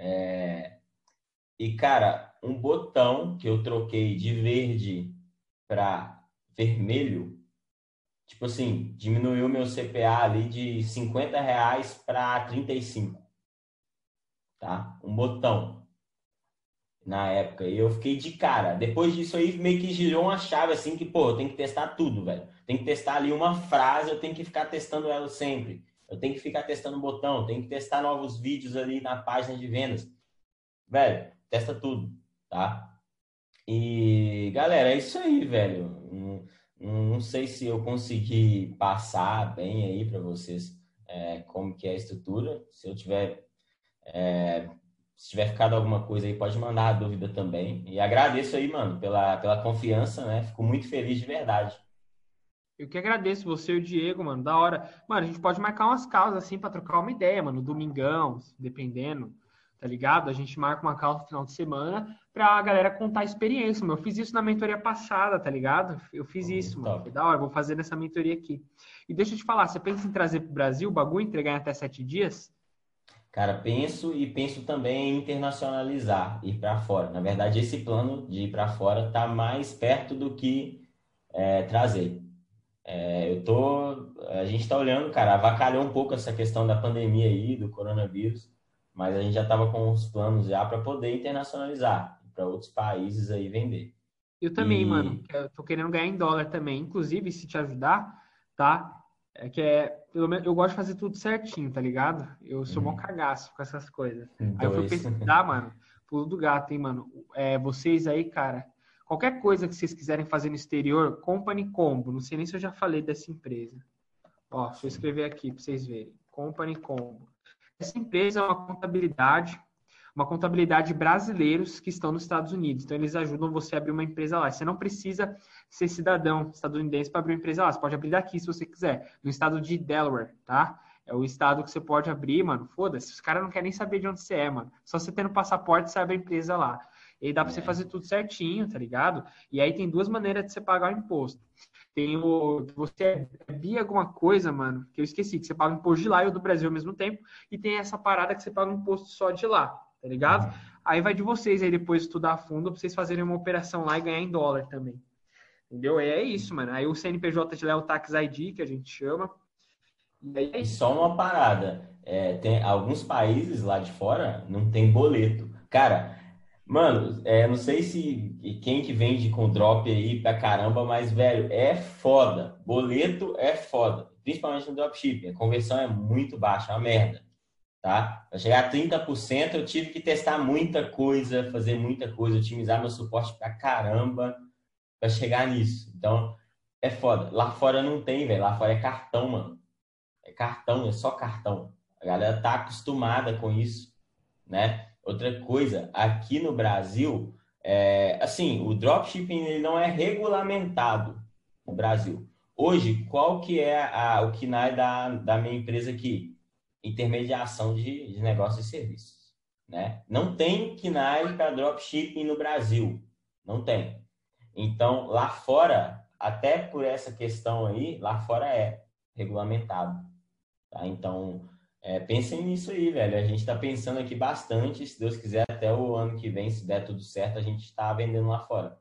E, cara, um botão que eu troquei de verde para vermelho, tipo assim, diminuiu meu CPA ali de R$ 50 para 35, tá? Um botão na época. E eu fiquei de cara. Depois disso aí, meio que girou uma chave assim que, pô, eu tenho que testar tudo, velho. Tem que testar ali uma frase, eu tenho que ficar testando ela sempre. Eu tenho que ficar testando o botão, tenho que testar novos vídeos ali na página de vendas. Velho, testa tudo, tá? E, galera, é isso aí, velho. Não sei se eu consegui passar bem aí para vocês como que é a estrutura. Se tiver ficado alguma coisa aí, pode mandar a dúvida também. E agradeço aí, mano, pela confiança, né? Fico muito feliz de verdade. Eu que agradeço você e o Diego, mano, da hora. Mano, a gente pode marcar umas causas assim pra trocar uma ideia, mano, domingão, dependendo, tá ligado? A gente marca uma causa no final de semana pra galera contar a experiência, mano. Eu fiz isso na mentoria passada, tá ligado? Eu fiz isso, mano. Top. Foi da hora, vou fazer nessa mentoria aqui. E deixa eu te falar, você pensa em trazer pro Brasil o bagulho, entregar em até 7 dias? Cara, penso também em internacionalizar, ir para fora. Na verdade, esse plano de ir para fora tá mais perto do que trazer. A gente está olhando, cara, avacalhou um pouco essa questão da pandemia aí, do coronavírus, mas a gente já estava com os planos já para poder internacionalizar, para outros países aí vender. Eu também, mano. E Eu tô querendo ganhar em dólar também. Inclusive, se te ajudar, tá? Pelo menos, eu gosto de fazer tudo certinho, tá ligado? Eu sou mó cagaço com essas coisas. Aí eu fui dois. pesquisar, mano, pulo do gato, hein, mano. Vocês aí, cara, qualquer coisa que vocês quiserem fazer no exterior, Company Combo. Não sei nem se eu já falei dessa empresa. Ó, deixa eu escrever aqui pra vocês verem. Company Combo. Essa empresa é uma contabilidade brasileiros que estão nos Estados Unidos. Então, eles ajudam você a abrir uma empresa lá. Você não precisa ser cidadão estadunidense para abrir uma empresa lá. Você pode abrir daqui se você quiser, no estado de Delaware, tá? É o estado que você pode abrir, mano. Foda-se, os caras não querem nem saber de onde você é, mano. Só você tendo passaporte, você abre a empresa lá. E aí dá para você fazer tudo certinho, tá ligado? E aí tem duas maneiras de você pagar o imposto. Tem você é BI alguma coisa, mano, que eu esqueci, que você paga o imposto de lá e o do Brasil ao mesmo tempo. E tem essa parada que você paga o imposto só de lá, tá ligado? Aí vai de vocês aí depois estudar a fundo pra vocês fazerem uma operação lá e ganhar em dólar também. Entendeu? E é isso, mano. Aí o CNPJ de lá é o Tax ID, que a gente chama. E aí é E isso. só uma parada, tem alguns países lá de fora não tem boleto. Cara, mano, não sei se quem que vende com drop aí pra caramba, mas, velho, é foda. Boleto é foda. Principalmente no dropshipping. A conversão é muito baixa, é uma merda. Tá? Para chegar a 30%, eu tive que testar muita coisa, fazer muita coisa, otimizar meu suporte pra caramba para chegar nisso. Então, é foda. Lá fora não tem, velho. Lá fora é cartão, mano. É cartão, é só cartão. A galera tá acostumada com isso, né? Outra coisa, aqui no Brasil, assim, o dropshipping ele não é regulamentado no Brasil. Hoje, qual que é o KNAI da minha empresa aqui? Intermediação de negócios e serviços, né? Não tem KNAI para dropshipping no Brasil. Não tem. Então, lá fora, até por essa questão aí, lá fora é regulamentado. Tá? Então, pensem nisso aí, velho. A gente está pensando aqui bastante. Se Deus quiser, até o ano que vem, se der tudo certo, a gente está vendendo lá fora.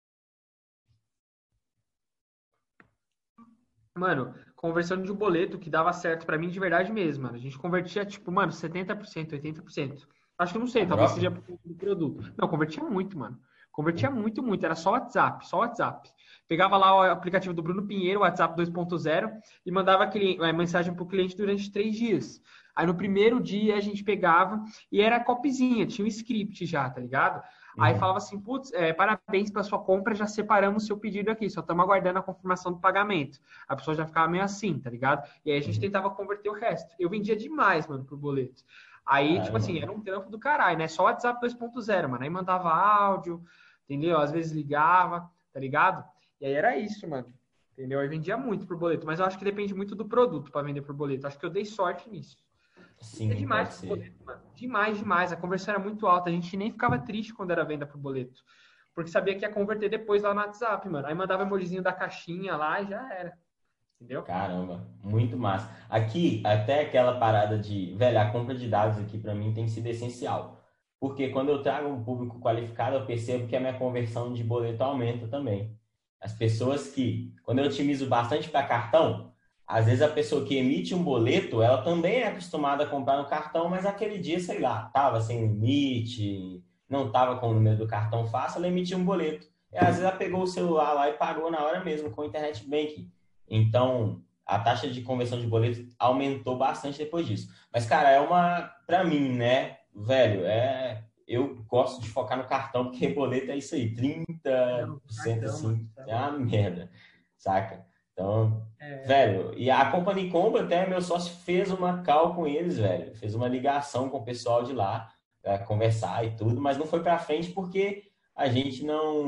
Mano, conversando de boleto, que dava certo pra mim de verdade mesmo, mano. A gente convertia, tipo, mano, 70%, 80%. Acho que eu não sei, A talvez drop? seja por conta do produto. Não, convertia muito, mano. Convertia muito, muito. Era só WhatsApp, só WhatsApp. Pegava lá o aplicativo do Bruno Pinheiro, WhatsApp 2.0, e mandava a mensagem pro cliente durante 3 dias. Aí no primeiro dia a gente pegava e era copyzinha, tinha um script já, tá ligado? Aí Uhum. falava assim, putz, parabéns pela sua compra, já separamos o seu pedido aqui, só estamos aguardando a confirmação do pagamento. A pessoa já ficava meio assim, tá ligado? E aí a gente Uhum. tentava converter o resto. Eu vendia demais, mano, pro boleto. Aí, tipo Caralho, assim, mano. era um trampo do caralho, né? Só o WhatsApp 2.0, mano. Aí mandava áudio, entendeu? Às vezes ligava, tá ligado? E aí era isso, mano. Entendeu? Aí vendia muito por boleto, mas eu acho que depende muito do produto para vender por boleto. Acho que eu dei sorte nisso. É Sim, demais pode por ser. boleto, mano. Demais, demais. A conversão era muito alta. A gente nem ficava triste quando era venda por boleto. Porque sabia que ia converter depois lá no WhatsApp, mano. Aí mandava emojizinho da caixinha lá e já era. Entendeu? Caramba, muito massa. Aqui, até aquela parada de, velho, a compra de dados aqui para mim tem sido essencial. Porque quando eu trago um público qualificado, eu percebo que a minha conversão de boleto aumenta também. As pessoas que, quando eu otimizo bastante para cartão, às vezes a pessoa que emite um boleto, ela também é acostumada a comprar no cartão, mas aquele dia, sei lá, tava sem limite, não tava com o número do cartão fácil, ela emitiu um boleto. E às vezes ela pegou o celular lá e pagou na hora mesmo com o internet banking. Então, a taxa de conversão de boleto aumentou bastante depois disso. Mas, cara, para mim, né, velho, eu gosto de focar no cartão, porque boleto é isso aí, Não, 30% cartão, mano. assim, Tá é louco. uma merda, saca? Então, É, velho, e a Company Combo até meu sócio fez uma call com eles, velho, fez uma ligação com o pessoal de lá, pra conversar e tudo, mas não foi pra frente porque a gente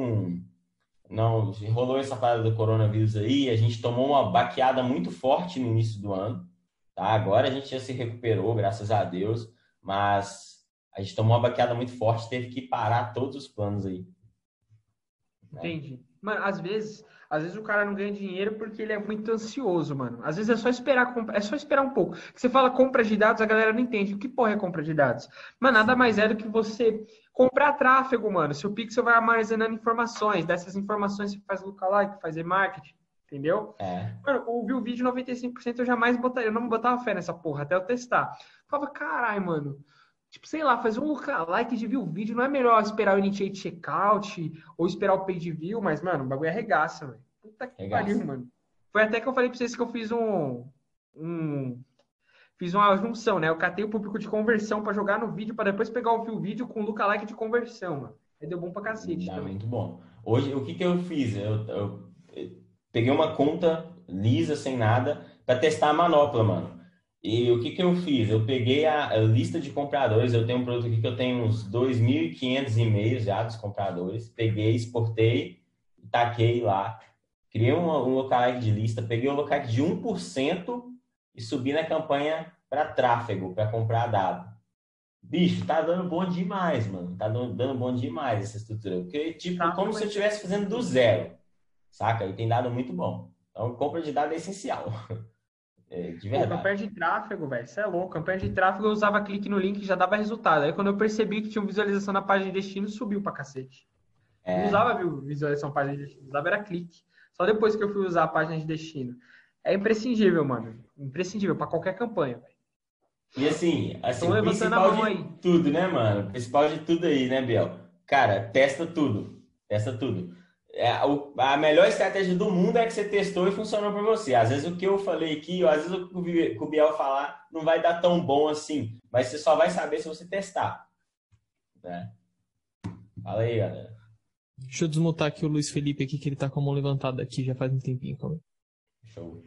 não rolou essa parada do coronavírus aí, a gente tomou uma baqueada muito forte no início do ano, tá? Agora a gente já se recuperou, graças a Deus, mas a gente tomou uma baqueada muito forte, teve que parar todos os planos aí, né? entendi. Mano, às vezes o cara não ganha dinheiro porque ele é muito ansioso, mano. Às vezes é só esperar, é só esperar um pouco. Você fala compra de dados, a galera não entende. O que porra é compra de dados? Mas nada mais é do que você comprar tráfego, mano. Seu pixel vai armazenando informações. Dessas informações você faz lookalike, faz e-marketing, entendeu? É, Mano, ouvi o vídeo 95% eu jamais botaria. Eu não botava fé nessa porra, até eu testar. Falava, caralho, mano. Tipo, sei lá, fazer um lookalike de view vídeo não é melhor esperar o initiate checkout ou esperar o page view, mas, mano, o bagulho arregaça, velho. Puta que pariu, regaça. mano. Foi até que eu falei pra vocês que eu um- fiz uma junção, né? Eu catei o público de conversão pra jogar no vídeo, pra depois pegar o view vídeo com lookalike de conversão, mano. Aí deu bom pra cacete Dá também. muito bom. Hoje, o que que eu fiz? Eu peguei uma conta lisa, sem nada, para testar a manopla, mano. E o que que eu fiz? Eu peguei a lista de compradores, eu tenho um produto aqui que eu tenho uns 2.500 e-mails já dos compradores. Peguei, exportei, taquei lá. Criei um lookalike de lista, peguei o lookalike de 1% e subi na campanha para tráfego, para comprar dado. Bicho, tá dando bom demais, mano. Tá dando bom demais essa estrutura. Porque, tipo, como Tráfego se é eu estivesse fazendo do zero, saca? E tem dado muito bom. Então, compra de dados é essencial. É, de Pô, verdade. campanha de tráfego, velho, isso é louco. Campanha de tráfego eu usava clique no link e já dava resultado. Aí quando eu percebi que tinha uma visualização na página de destino, subiu pra cacete. Não É. usava visualização página de destino, usava era clique. Só depois que eu fui usar a página de destino. É imprescindível, mano. Imprescindível pra qualquer campanha, velho. E assim, Estão o levantando a principal mão de aí. tudo, né, mano? O principal de tudo aí, né, Biel? Cara, testa tudo. Testa tudo. A melhor estratégia do mundo é que você testou e funcionou para você. Às vezes o que eu falei aqui, ou às vezes o que o Biel falar, não vai dar tão bom assim. Mas você só vai saber se você testar, né? Fala aí, galera. Deixa eu desmutar aqui o Luiz Felipe aqui, que ele tá com a mão levantada aqui já faz um tempinho. Calma Show.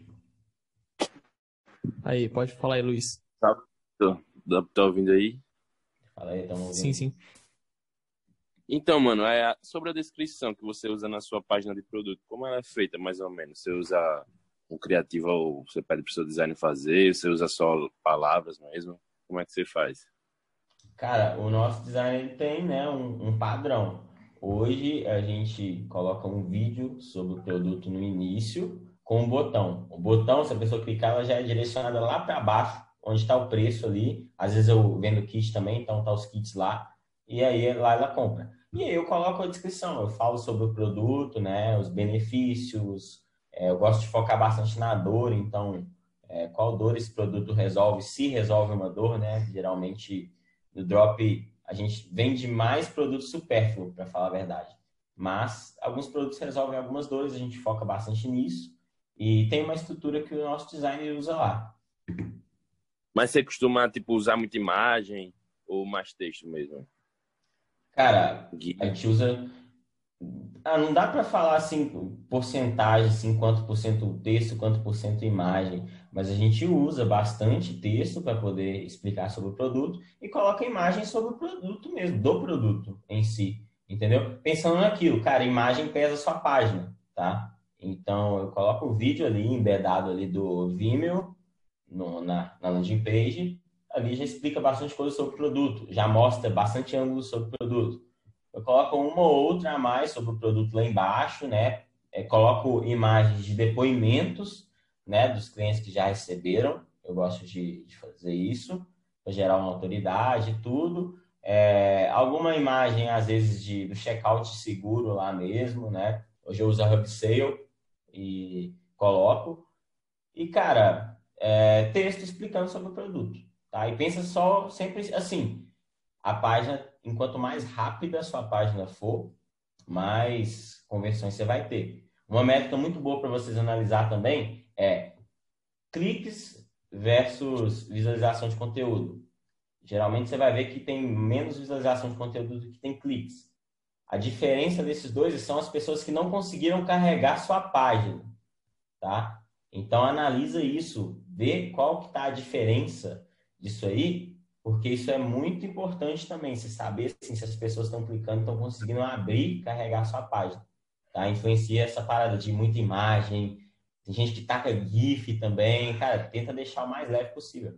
aí. Aí, pode falar aí, Luiz. Tá, tá ouvindo aí? Fala aí, tamo ouvindo. Sim, sim. Então, mano, sobre a descrição que você usa na sua página de produto, como ela é feita, mais ou menos? Você usa um criativo ou você pede pro seu design fazer? Você usa só palavras mesmo? Como é que você faz? Cara, o nosso design tem, né, um padrão. Hoje a gente coloca um vídeo sobre o produto no início com um botão. O botão, se a pessoa clicar, ela já é direcionada lá para baixo, onde está o preço ali. Às vezes eu vendo kit também, então tá os kits lá. E aí lá ela compra. E aí eu coloco a descrição, eu falo sobre o produto, né, os benefícios. Eu gosto de focar bastante na dor, então qual dor esse produto resolve, se resolve uma dor, né? Geralmente no drop a gente vende mais produto supérfluo, para falar a verdade. Mas alguns produtos resolvem algumas dores, a gente foca bastante nisso. E tem uma estrutura que o nosso designer usa lá. Mas você costuma, tipo, usar muita imagem ou mais texto mesmo? Cara, a Guia. gente usa. Não dá para falar assim, porcentagem, assim, quanto por cento texto, quanto por cento imagem, mas a gente usa bastante texto para poder explicar sobre o produto e coloca imagem sobre o produto mesmo, do produto em si, entendeu? Pensando naquilo, cara, imagem pesa a sua página, tá? Então eu coloco o vídeo ali, embedado ali do Vimeo, na landing page, ali já explica bastante coisa sobre o produto, já mostra bastante ângulo sobre o produto. Eu coloco uma ou outra a mais sobre o produto lá embaixo, né? Coloco imagens de depoimentos, né, dos clientes que já receberam. Eu gosto de fazer isso, para gerar uma autoridade e tudo. Alguma imagem, às vezes, do checkout seguro lá mesmo, né? Hoje eu uso a Hubsale e coloco. E, cara, texto explicando sobre o produto, tá? E pensa só sempre assim, a página, enquanto mais rápida a sua página for, mais conversões você vai ter. Uma métrica muito boa para vocês analisar também é cliques versus visualização de conteúdo. Geralmente você vai ver que tem menos visualização de conteúdo do que tem cliques. A diferença desses dois são as pessoas que não conseguiram carregar sua página, tá? Então analisa isso, vê qual que está a diferença disso aí, porque isso é muito importante também, você saber assim, se as pessoas estão clicando, estão conseguindo abrir e carregar sua página. Tá? Influencia essa parada de muita imagem, tem gente que taca GIF também, cara, tenta deixar o mais leve possível.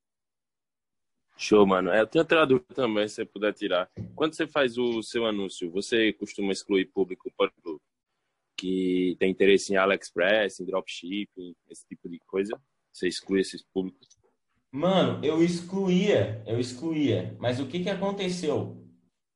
Show, mano. Eu tenho outra dúvida também, se você puder tirar. Quando você faz o seu anúncio, você costuma excluir público, por exemplo, que tem interesse em AliExpress, em dropshipping, esse tipo de coisa? Você exclui esses públicos? Mano, eu excluía, mas o que aconteceu?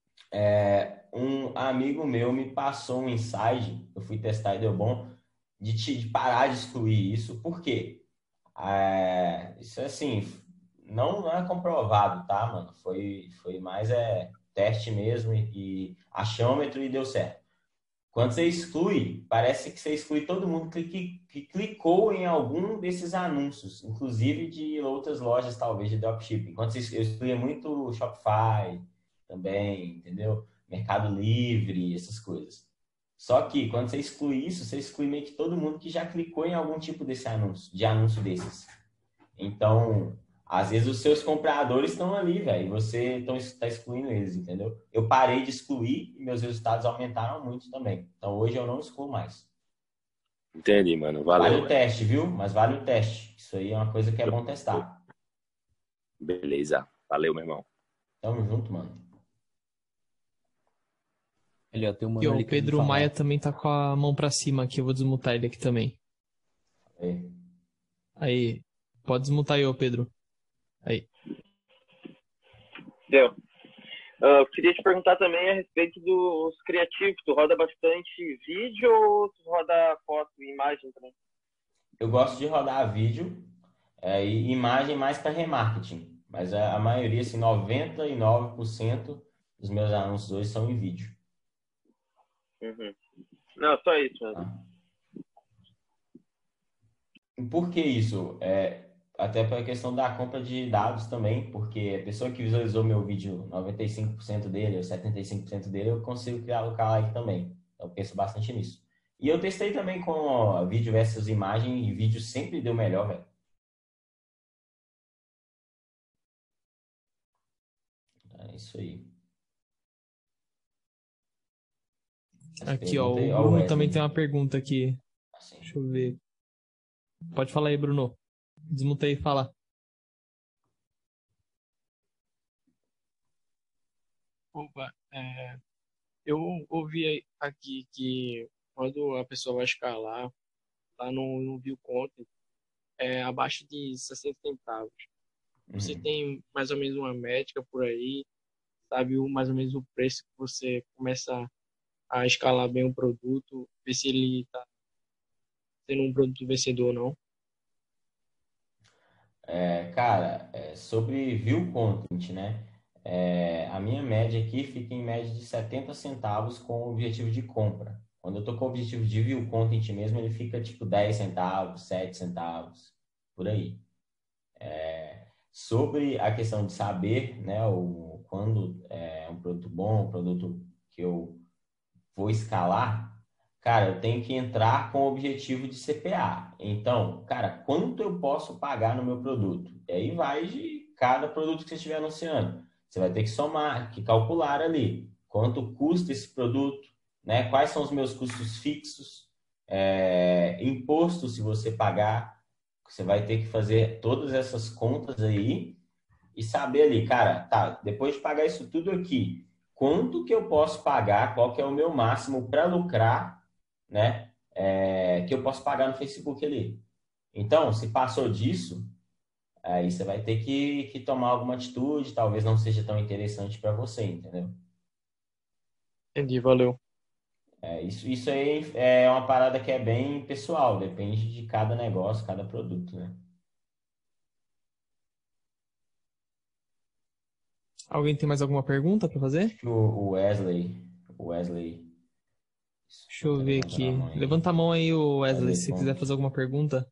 Um amigo meu me passou um insight, eu fui testar e deu bom, de parar de excluir isso. Por quê? Isso assim, não é comprovado, tá, mano? Foi mais teste mesmo e achômetro e deu certo. Quando você exclui, parece que você exclui todo mundo que clicou em algum desses anúncios, inclusive de outras lojas, talvez, de dropshipping. Eu excluía muito o Shopify também, entendeu? Mercado Livre, essas coisas. Só que quando você exclui isso, você exclui meio que todo mundo que já clicou em algum tipo desse anúncio, de anúncio desses. Então, às vezes os seus compradores estão ali, velho, e você está excluindo eles, entendeu? Eu parei de excluir e meus resultados aumentaram muito também. Então, hoje eu não excluo mais. Entendi, mano. Vale Valeu, o velho. teste, viu? Mas vale o teste. Isso aí é uma coisa que é bom testar. Beleza. Valeu, meu irmão. Tamo junto, mano. Ali, ó, tem um Aqui, mano ó, ali o querendo Pedro falar. Maia também tá com a mão pra cima aqui. Eu vou desmutar ele aqui também. Aí. Aí. Pode desmutar aí, ô Pedro. Aí. Deu. Eu queria te perguntar também a respeito dos criativos. Tu roda bastante vídeo ou tu roda foto e imagem também? Eu gosto de rodar vídeo e imagem mais para remarketing. Mas a maioria, assim, 99% dos meus anúncios hoje são em vídeo. Uhum. Não, só isso mesmo. Tá? Por que isso? Até para a questão da compra de dados também, porque a pessoa que visualizou meu vídeo, 95% dele ou 75% dele, eu consigo criar lookalike também. Então, eu penso bastante nisso. E eu testei também com vídeo versus imagem, e vídeo sempre deu melhor, velho. É isso aí. Essa Aqui, ó. pergunta aí, O ó, Bruno Wesley. também tem uma pergunta aqui. Assim. Deixa eu ver. Pode falar aí, Bruno. Desmuta aí e fala. Opa, eu ouvi aqui que quando a pessoa vai escalar, lá no view content, abaixo de 60 centavos. Você Uhum. tem mais ou menos uma métrica por aí, sabe mais ou menos o preço que você começa a escalar bem o produto, ver se ele está sendo um produto vencedor ou não. Cara, sobre view content, né? a minha média aqui fica em média de 70 centavos com o objetivo de compra. Quando eu estou com o objetivo de view content mesmo, ele fica tipo 10 centavos, 7 centavos, por aí. Sobre a questão de saber, né, quando é um produto bom, um produto que eu vou escalar, cara, eu tenho que entrar com o objetivo de CPA. Então, cara, quanto eu posso pagar no meu produto? E aí vai de cada produto que você estiver anunciando. Você vai ter que somar, que calcular ali quanto custa esse produto, né? Quais são os meus custos fixos, imposto se você pagar. Você vai ter que fazer todas essas contas aí e saber ali, cara, tá, depois de pagar isso tudo aqui, quanto que eu posso pagar, qual que é o meu máximo para lucrar, né? Que eu posso pagar no Facebook ali. Então, se passou disso, aí você vai ter que tomar alguma atitude, talvez não seja tão interessante para você, entendeu? Entendi, valeu. Isso aí é uma parada que é bem pessoal, depende de cada negócio, cada produto, né? Alguém tem mais alguma pergunta para fazer? Acho que o Wesley, Deixa eu ver levantando a aqui. mão aí. Levanta a mão aí, ô Wesley, Wesley se você Ponte. quiser fazer alguma pergunta.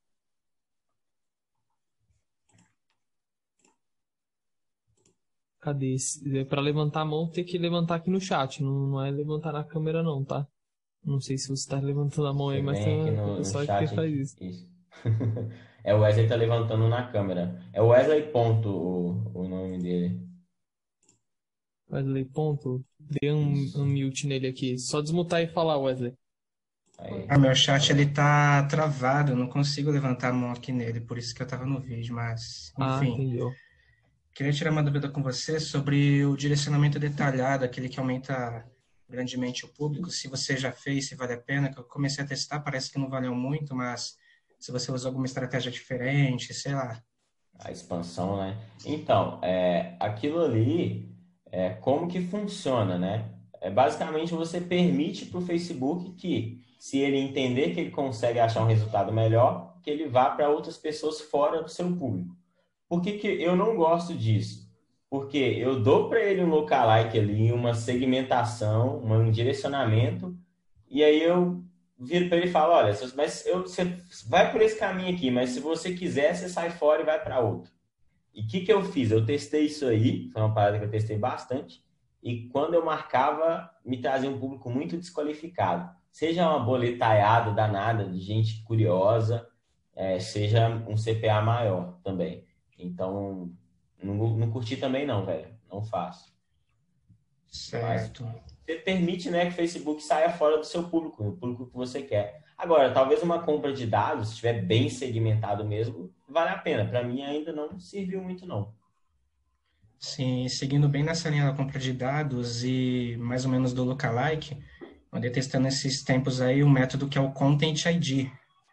Cadê? Para levantar a mão, tem que levantar aqui no chat. Não é levantar na câmera, não, tá? Não sei se você está levantando a mão aí, Você mas vem aqui tem uma no pessoa chat que faz aqui. isso. Isso. O Wesley tá levantando na câmera. É o Wesley Ponto o nome dele. Wesley, ponto. Dê Isso. um mute nele aqui. Só desmutar e falar, Wesley. Aí, Meu chat falou. ele tá travado, eu não consigo levantar a mão aqui nele, por isso que eu tava no vídeo, mas enfim. Entendeu. Queria tirar uma dúvida com você sobre o direcionamento detalhado, aquele que aumenta grandemente o público, se você já fez, se vale a pena, que eu comecei a testar, parece que não valeu muito, mas se você usou alguma estratégia diferente, sei lá. A expansão, né? Então, aquilo ali, como que funciona, né? Basicamente, você permite para o Facebook que, se ele entender que ele consegue achar um resultado melhor, que ele vá para outras pessoas fora do seu público. Por que que eu não gosto disso? Porque eu dou para ele um lookalike ali, uma segmentação, um direcionamento, e aí eu viro para ele e falo, olha, você vai por esse caminho aqui, mas se você quiser, você sai fora e vai para outro. E o que eu fiz? Eu testei isso aí, foi uma parada que eu testei bastante, e quando eu marcava, me trazia um público muito desqualificado. Seja uma boletaiada danada de gente curiosa, seja um CPA maior também. Então, não curti também não, velho. Não faço. Certo. Você permite, né, que o Facebook saia fora do seu público, do público que você quer. Agora, talvez uma compra de dados, se estiver bem segmentado mesmo, vale a pena. Para mim ainda não serviu muito, não. Sim, seguindo bem nessa linha da compra de dados e mais ou menos do lookalike, andei testando esses tempos aí um método que é o Content ID,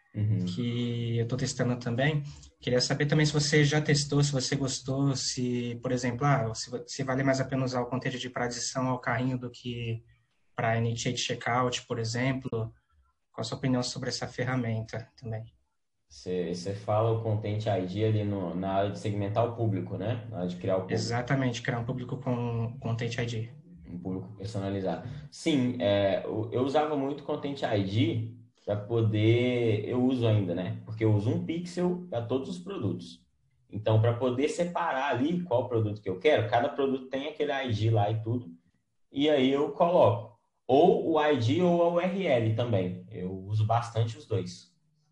que eu estou testando também. Queria saber também se você já testou, se você gostou, se, por exemplo, se vale mais a pena usar o Content ID para adição ao carrinho do que para initiate checkout, por exemplo. Qual a sua opinião sobre essa ferramenta também? Você fala o Content ID ali na hora de segmentar o público, né? Na hora de criar o público. Exatamente, criar um público com Content ID. Um público personalizado. Sim, eu usava muito Content ID para poder... Eu uso ainda, né? Porque eu uso um pixel para todos os produtos. Então, para poder separar ali qual produto que eu quero, cada produto tem aquele ID lá e tudo. E aí eu coloco ou o ID ou a URL também. Eu uso bastante os dois.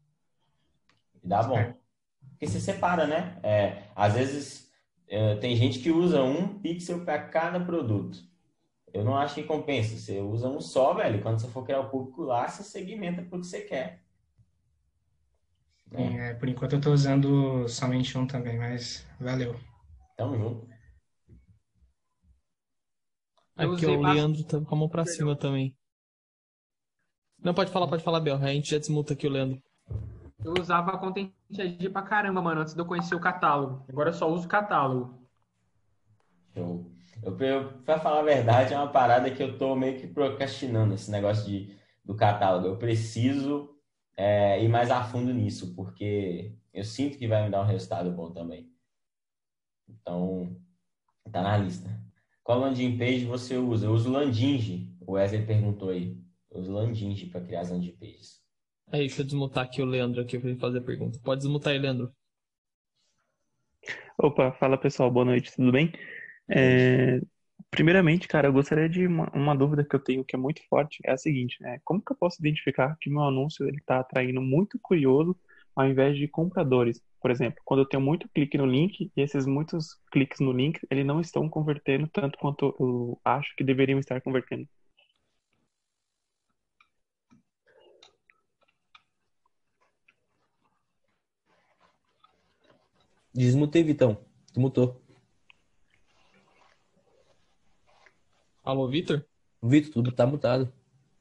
E dá bom. Porque você separa, né? Às vezes tem gente que usa um pixel para cada produto. Eu não acho que compensa. Você usa um só, velho. Quando você for criar o público lá, você segmenta para o que você quer. Sim, por enquanto eu estou usando somente um também, mas valeu. Tamo junto. Aqui o Leandro tá com a mão pra cima também. Não, pode falar, Bel. A gente já desmuta aqui o Leandro. Eu usava Content ID pra caramba, mano, antes de eu conhecer o catálogo. Agora eu só uso o catálogo. Show. Pra falar a verdade, é uma parada que eu tô meio que procrastinando, esse negócio do catálogo. Eu preciso ir mais a fundo nisso, porque eu sinto que vai me dar um resultado bom também. Então, tá na lista. Qual landing page você usa? Eu uso Landinge. O Wesley perguntou aí. Eu uso Landinge para criar as landing pages. Aí, deixa eu desmutar aqui o Leandro aqui pra ele fazer a pergunta. Pode desmutar aí, Leandro. Opa, fala pessoal, boa noite, tudo bem? Primeiramente, cara, eu gostaria de uma dúvida que eu tenho que é muito forte, é a seguinte, né? Como que eu posso identificar que meu anúncio ele está atraindo muito curioso ao invés de compradores? Por exemplo, quando eu tenho muito clique no link e esses muitos cliques no link, eles não estão convertendo tanto quanto eu acho que deveriam estar convertendo. Desmutei, Vitão. Desmutou. Alô, Vitor? Vitor, tudo tá mutado.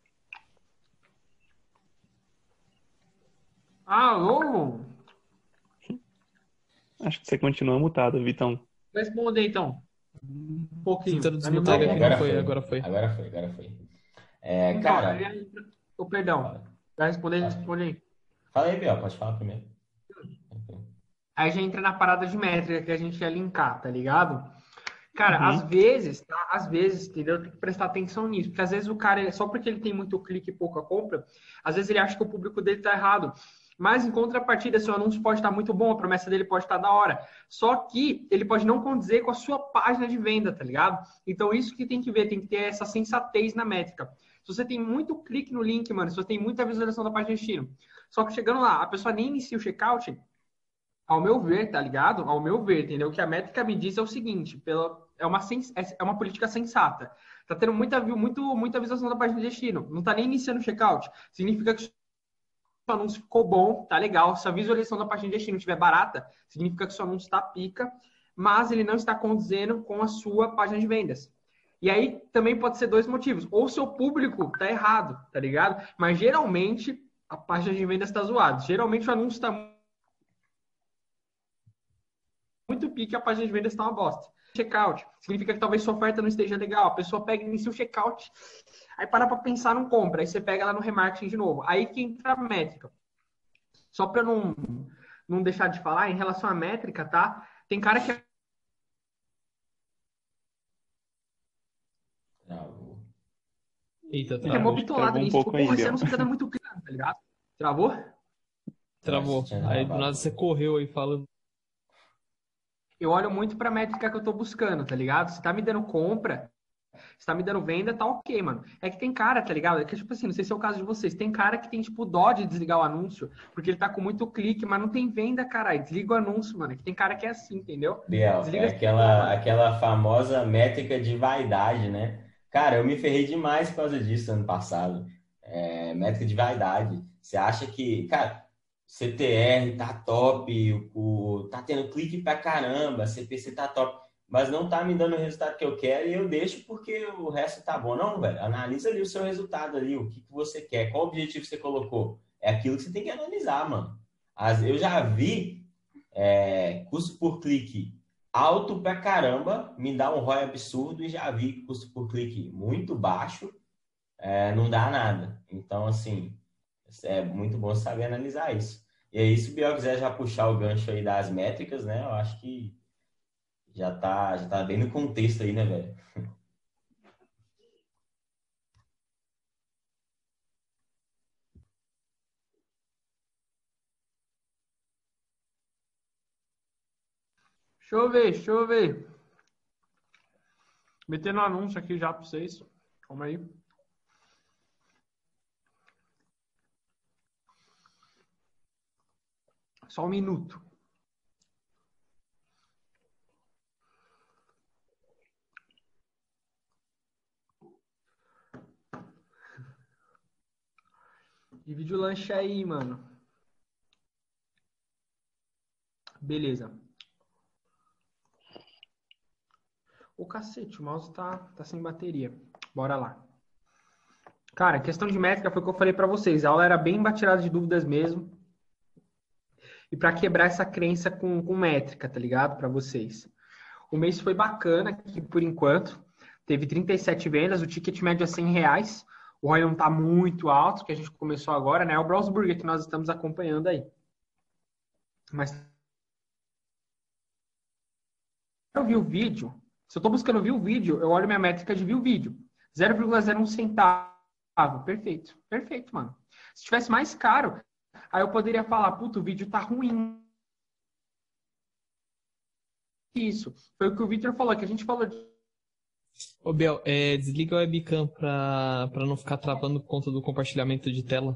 Alô? Acho que você continua mutado, Vitão. Responde então. Um pouquinho. Tentando desmutar ele aqui, não foi, agora foi. Agora foi. Então, Cara... perdão. Vai responder, responde aí. Fala aí, Biel, pode falar primeiro. Aí já entra na parada de métrica que a gente ia linkar, tá ligado? Cara, às vezes, entendeu? Tem que prestar atenção nisso. Porque às vezes o cara, só porque ele tem muito clique e pouca compra, às vezes ele acha que o público dele tá errado. Mas em contrapartida, seu anúncio pode estar muito bom, a promessa dele pode estar da hora. Só que ele pode não condizer com a sua página de venda, tá ligado? Então isso que tem que ver, tem que ter essa sensatez na métrica. Se você tem muito clique no link, mano, se você tem muita visualização da página de destino, só que chegando lá, a pessoa nem inicia o checkout, ao meu ver, tá ligado? Ao meu ver, entendeu? O que a métrica me diz é o seguinte, é uma política sensata. Tá tendo muita visualização da página de destino, não tá nem iniciando o checkout. Significa que o anúncio ficou bom, tá legal. Se a visualização da página de destino estiver barata, significa que o seu anúncio está pica, mas ele não está condizendo com a sua página de vendas. E aí também pode ser dois motivos. Ou seu público tá errado, tá ligado? Mas geralmente a página de vendas está zoada. Geralmente o anúncio está muito pique, a página de vendas está uma bosta. Checkout significa que talvez sua oferta não esteja legal. A pessoa pega e inicia o checkout, aí para pensar, não compra. Aí você pega lá no remarketing de novo. Aí que entra a métrica. Só para não deixar de falar, em relação à métrica, tá? Tem cara que... Eita, é mó bitolado nisso. Tipo, porra, esse anúncio tá dando muito clique, tá ligado? Travou? Travou. Aí do nada você correu aí falando. Eu olho muito pra métrica que eu tô buscando, tá ligado? Se tá me dando compra, se tá me dando venda, tá ok, mano. É que tem cara, tá ligado? É que, tipo assim, não sei se é o caso de vocês. Tem cara que tem, tipo, dó de desligar o anúncio, porque ele tá com muito clique, mas não tem venda, caralho. Desliga o anúncio, mano. É que tem cara que é assim, entendeu? Biel, aquela famosa métrica de vaidade, né? Cara, eu me ferrei demais por causa disso ano passado. Métrica de vaidade. Você acha que... Cara, CTR tá top, tá tendo clique pra caramba, CPC tá top, mas não tá me dando o resultado que eu quero e eu deixo porque o resto tá bom. Não, velho, analisa ali o seu resultado ali, o que você quer, qual objetivo você colocou. É aquilo que você tem que analisar, mano. Eu já vi custo por clique alto pra caramba, me dá um ROI absurdo, e já vi custo por clique muito baixo, não dá nada. Então, assim... É muito bom saber analisar isso. E aí, se o Biel quiser já puxar o gancho aí das métricas, né? Eu acho que já tá bem no contexto aí, né, velho? Deixa eu ver. Metendo anúncio aqui já pra vocês. Calma aí. Só um minuto. Divide o lanche aí, mano. Beleza. Ô, cacete, o mouse tá sem bateria. Bora lá. Cara, questão de métrica foi o que eu falei pra vocês. A aula era bem batida de dúvidas mesmo. E para quebrar essa crença com métrica, tá ligado? Para vocês. O mês foi bacana aqui por enquanto. Teve 37 vendas, o ticket médio é R$100. O ROI não tá muito alto, que a gente começou agora, né? É o Browse Burger que nós estamos acompanhando aí. Mas eu vi o vídeo, Se eu tô buscando view vídeo, eu olho minha métrica de view vídeo. 0,01 centavo. Perfeito. Perfeito, mano. Se tivesse mais caro, aí eu poderia falar, puta, o vídeo tá ruim. Isso. Foi o que o Victor falou, que a gente falou de... Ô, Biel, desliga a webcam pra não ficar travando por conta do compartilhamento de tela.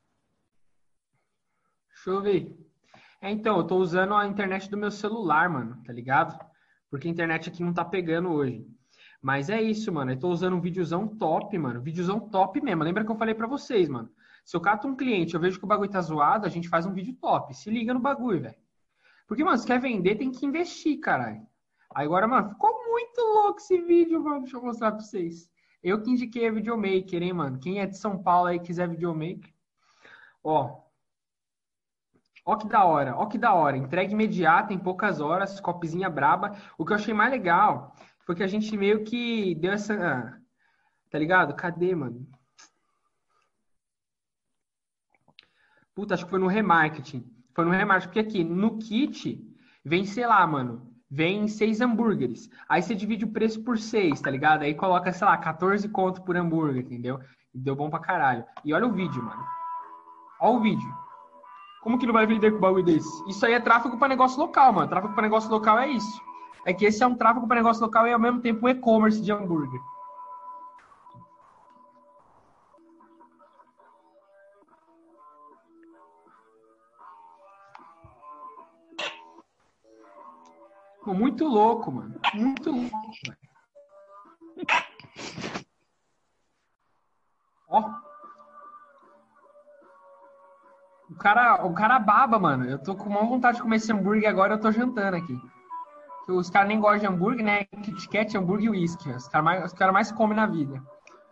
Deixa eu ver. Então, eu tô usando a internet do meu celular, mano, tá ligado? Porque a internet aqui não tá pegando hoje. Mas é isso, mano. Eu tô usando um videozão top, mano. Videozão top mesmo. Lembra que eu falei pra vocês, mano? Se eu cato um cliente, eu vejo que o bagulho tá zoado, a gente faz um vídeo top. Se liga no bagulho, velho. Porque, mano, se quer vender, tem que investir, caralho. Agora, mano, ficou muito louco esse vídeo, mano. Deixa eu mostrar pra vocês. Eu que indiquei a videomaker, hein, mano. Quem é de São Paulo aí quiser videomaker. Ó. Ó que da hora, ó que da hora. Entrega imediata, em poucas horas, copzinha braba. O que eu achei mais legal foi que a gente meio que deu essa... Tá ligado? Cadê, mano? Puta, acho que foi no remarketing. Foi no remarketing, porque aqui no kit vem, sei lá, mano, vem 6 hambúrgueres. Aí você divide o preço por 6, tá ligado? Aí coloca, sei lá, 14 conto por hambúrguer, entendeu? E deu bom pra caralho. E olha o vídeo, mano. Olha o vídeo. Como que não vai vender com um bagulho desse? Isso aí é tráfego para negócio local, mano. Tráfego para negócio local é isso. É que esse é um tráfego para negócio local e ao mesmo tempo um e-commerce de hambúrguer. Pô, muito louco, mano. Muito louco, velho. Ó. O cara baba, mano. Eu tô com uma vontade de comer esse hambúrguer agora, eu tô jantando aqui. Os caras nem gostam de hambúrguer, né? Kit Kat, hambúrguer e uísque. Os caras mais comem na vida.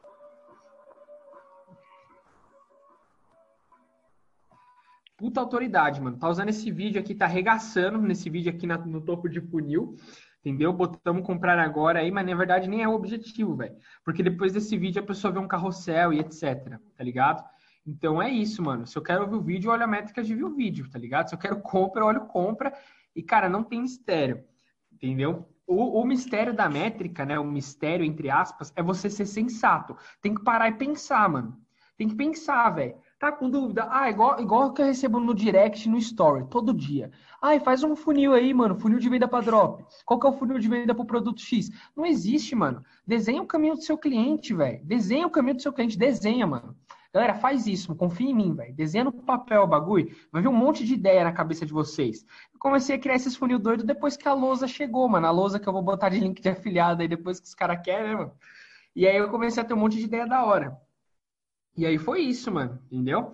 Puta autoridade, mano. Tá usando esse vídeo aqui, tá arregaçando nesse vídeo aqui no topo de funil. Entendeu? Botamos comprar agora aí, mas na verdade nem é o objetivo, velho. Porque depois desse vídeo a pessoa vê um carrossel e etc. Tá ligado? Então é isso, mano. Se eu quero ouvir o vídeo, eu olho a métrica de ver o vídeo, tá ligado? Se eu quero compra, eu olho compra. E, cara, não tem mistério. Entendeu? O mistério da métrica, né? O mistério, entre aspas, é você ser sensato. Tem que parar e pensar, mano. Tem que pensar, velho. Tá com dúvida? Ah, igual que eu recebo no direct, no story, todo dia. Ah, faz um funil aí, mano. Funil de venda para drop. Qual que é o funil de venda pro produto X? Não existe, mano. Desenha o caminho do seu cliente, velho. Desenha o caminho do seu cliente. Desenha, mano. Galera, faz isso, confia em mim, velho. Desenha no papel o bagulho, vai ver um monte de ideia na cabeça de vocês. Eu comecei a criar esses funil doidos depois que a lousa chegou, mano. A lousa que eu vou botar de link de afiliado aí depois que os caras querem, né, mano? E aí eu comecei a ter um monte de ideia da hora. E aí foi isso, mano, entendeu?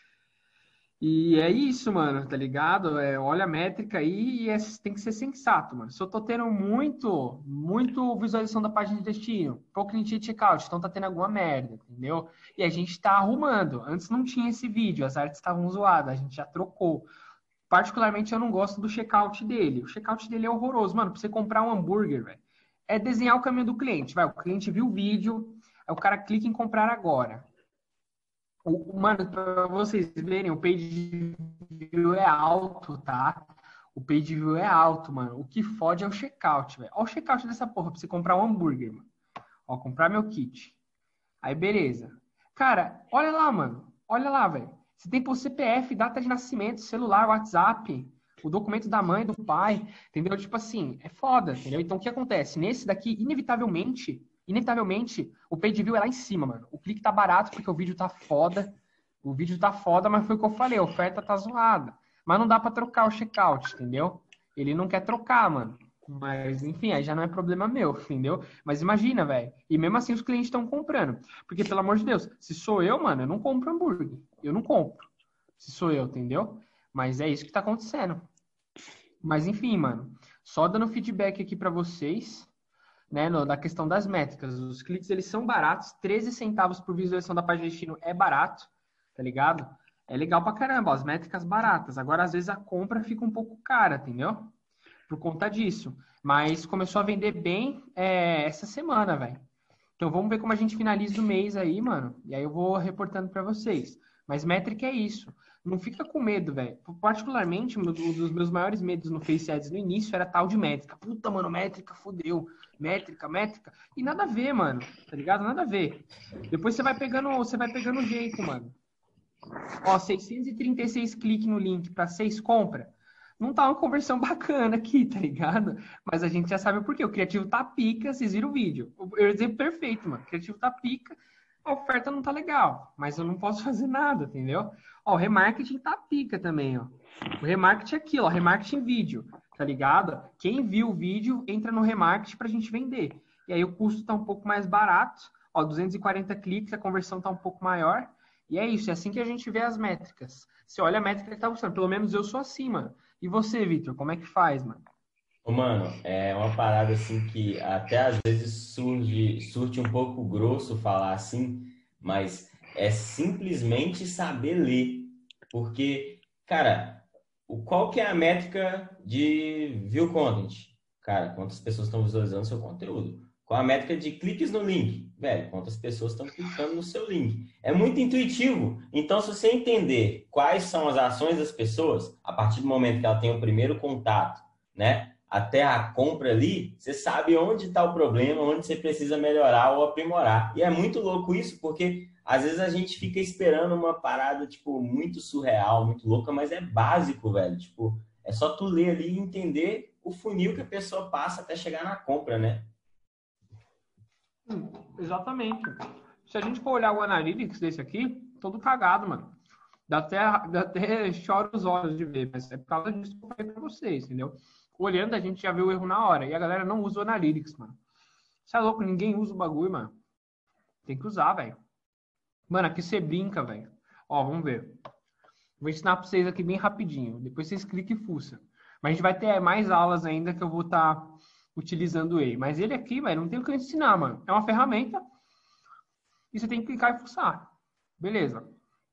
E é isso, mano, tá ligado? Olha a métrica aí e tem que ser sensato, mano. Se eu tô tendo muito visualização da página de destino, pouco cliente de checkout, então tá tendo alguma merda, entendeu? E a gente tá arrumando. Antes não tinha esse vídeo, as artes estavam zoadas, a gente já trocou. Particularmente eu não gosto do checkout dele. O checkout dele é horroroso, mano. Pra você comprar um hambúrguer, velho, é desenhar o caminho do cliente. Vai, o cliente viu o vídeo, aí o cara clica em comprar agora. Mano, pra vocês verem, o page view é alto, tá? O page view é alto, mano. O que fode é o checkout, velho. Olha o checkout dessa porra pra você comprar um hambúrguer, mano. Ó, comprar meu kit. Aí, beleza. Cara, olha lá, mano. Olha lá, velho. Você tem por CPF, data de nascimento, celular, WhatsApp, o documento da mãe, do pai, entendeu? Tipo assim, é foda, entendeu? Então, o que acontece? Nesse daqui, inevitavelmente, o page view é lá em cima, mano. O clique tá barato porque o vídeo tá foda. O vídeo tá foda, mas foi o que eu falei. A oferta tá zoada. Mas não dá pra trocar o checkout, entendeu? Ele não quer trocar, mano. Mas, enfim, aí já não é problema meu, entendeu? Mas imagina, velho. E mesmo assim os clientes estão comprando. Porque, pelo amor de Deus, se sou eu, mano, eu não compro hambúrguer. Eu não compro. Se sou eu, entendeu? Mas é isso que tá acontecendo. Mas, enfim, mano. Só dando feedback aqui pra vocês, né, da questão das métricas. Os cliques, eles são baratos. 13 centavos por visualização da página de destino é barato, tá ligado? É legal pra caramba, ó, as métricas baratas. Agora, às vezes, a compra fica um pouco cara, entendeu? Por conta disso. Mas começou a vender bem essa semana, velho. Então, vamos ver como a gente finaliza o mês aí, mano. E aí eu vou reportando pra vocês. Mas métrica é isso. Não fica com medo, velho. Particularmente, um dos meus maiores medos no Face Ads no início era tal de métrica. Puta, mano, métrica, fodeu. Métrica. E nada a ver, mano. Tá ligado? Nada a ver. Depois você vai pegando o jeito, mano. Ó, 636 cliques no link para 6 compras. Não tá uma conversão bacana aqui, tá ligado? Mas a gente já sabe o porquê. O criativo tá pica, vocês viram o vídeo. O exemplo perfeito, mano. O criativo tá pica, a oferta não tá legal. Mas eu não posso fazer nada, entendeu? Ó, o remarketing tá pica também, ó. O remarketing é aquilo, ó. Remarketing vídeo, tá ligado? Quem viu o vídeo, entra no remarketing pra gente vender. E aí o custo tá um pouco mais barato. Ó, 240 cliques, a conversão tá um pouco maior. E é isso, é assim que a gente vê as métricas. Você olha a métrica que tá funcionando. Pelo menos eu sou assim, mano. E você, Vitor, como é que faz, mano? Ô, mano, é uma parada assim que até às vezes surte um pouco grosso falar assim, mas é simplesmente saber ler. Porque, cara, qual que é a métrica de view content? Cara, quantas pessoas estão visualizando seu conteúdo? Qual a métrica de cliques no link? Velho, quantas pessoas estão clicando no seu link? É muito intuitivo. Então, se você entender quais são as ações das pessoas, a partir do momento que ela tem o primeiro contato, né, até a compra ali, você sabe onde está o problema, onde você precisa melhorar ou aprimorar. E é muito louco isso, porque às vezes a gente fica esperando uma parada, tipo, muito surreal, muito louca, mas é básico, velho. Tipo, é só tu ler ali e entender o funil que a pessoa passa até chegar na compra, né? Exatamente. Se a gente for olhar o Analytics desse aqui, todo cagado, mano. Dá até choro os olhos de ver, mas é por causa disso que eu falei pra vocês, entendeu? Olhando, a gente já vê o erro na hora. E a galera não usa o Analytics, mano. Você é louco, ninguém usa o bagulho, mano. Tem que usar, velho. Mano, aqui você brinca, velho. Ó, vamos ver. Vou ensinar pra vocês aqui bem rapidinho. Depois vocês clicam e fuçam. Mas a gente vai ter mais aulas ainda que eu vou estar utilizando ele. Mas ele aqui, velho, não tem o que eu ensinar, mano. É uma ferramenta e você tem que clicar e fuçar. Beleza.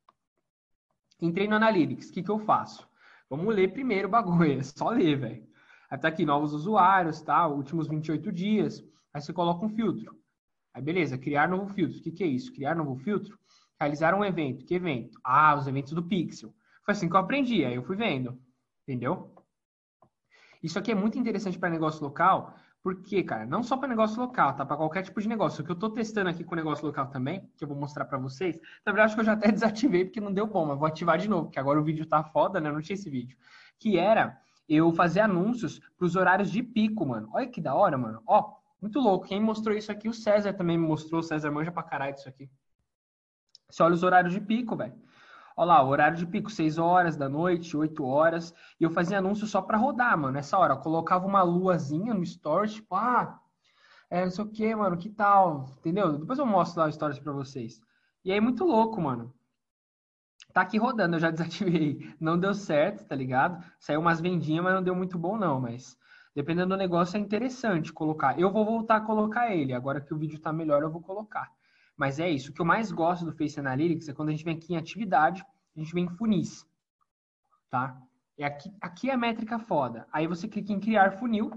Entrei no Analytics. O que eu faço? Vamos ler primeiro o bagulho. É só ler, velho. Aí tá aqui, novos usuários, tá? Últimos 28 dias. Aí você coloca um filtro. Aí beleza, criar novo filtro. O que é isso? Criar novo filtro? Realizar um evento. Que evento? Ah, os eventos do Pixel. Foi assim que eu aprendi. Aí eu fui vendo. Entendeu? Isso aqui é muito interessante para negócio local, porque, cara, não só para negócio local, tá? Para qualquer tipo de negócio. O que eu tô testando aqui com o negócio local também, que eu vou mostrar para vocês, na verdade acho que eu já até desativei porque não deu bom, mas vou ativar de novo, porque agora o vídeo tá foda, né? Eu não tinha esse vídeo. Que era eu fazer anúncios pros horários de pico, mano. Olha que da hora, mano. Ó, muito louco. Quem mostrou isso aqui, o César também me mostrou. O César manja pra caralho disso aqui. Você olha os horários de pico, velho. Olha lá, o horário de pico, 6 horas da noite, 8 horas. E eu fazia anúncio só pra rodar, mano. Nessa hora, eu colocava uma luazinha no Stories, tipo, não sei o que, mano, que tal? Entendeu? Depois eu mostro lá o Stories pra vocês. E aí, muito louco, mano. Tá aqui rodando, eu já desativei. Não deu certo, tá ligado? Saiu umas vendinhas, mas não deu muito bom, não. Mas dependendo do negócio, é interessante colocar. Eu vou voltar a colocar ele. Agora que o vídeo tá melhor, eu vou colocar. Mas é isso. O que eu mais gosto do Face Analytics é quando a gente vem aqui em atividade, a gente vem em funis. Tá? E aqui é a métrica foda. Aí você clica em criar funil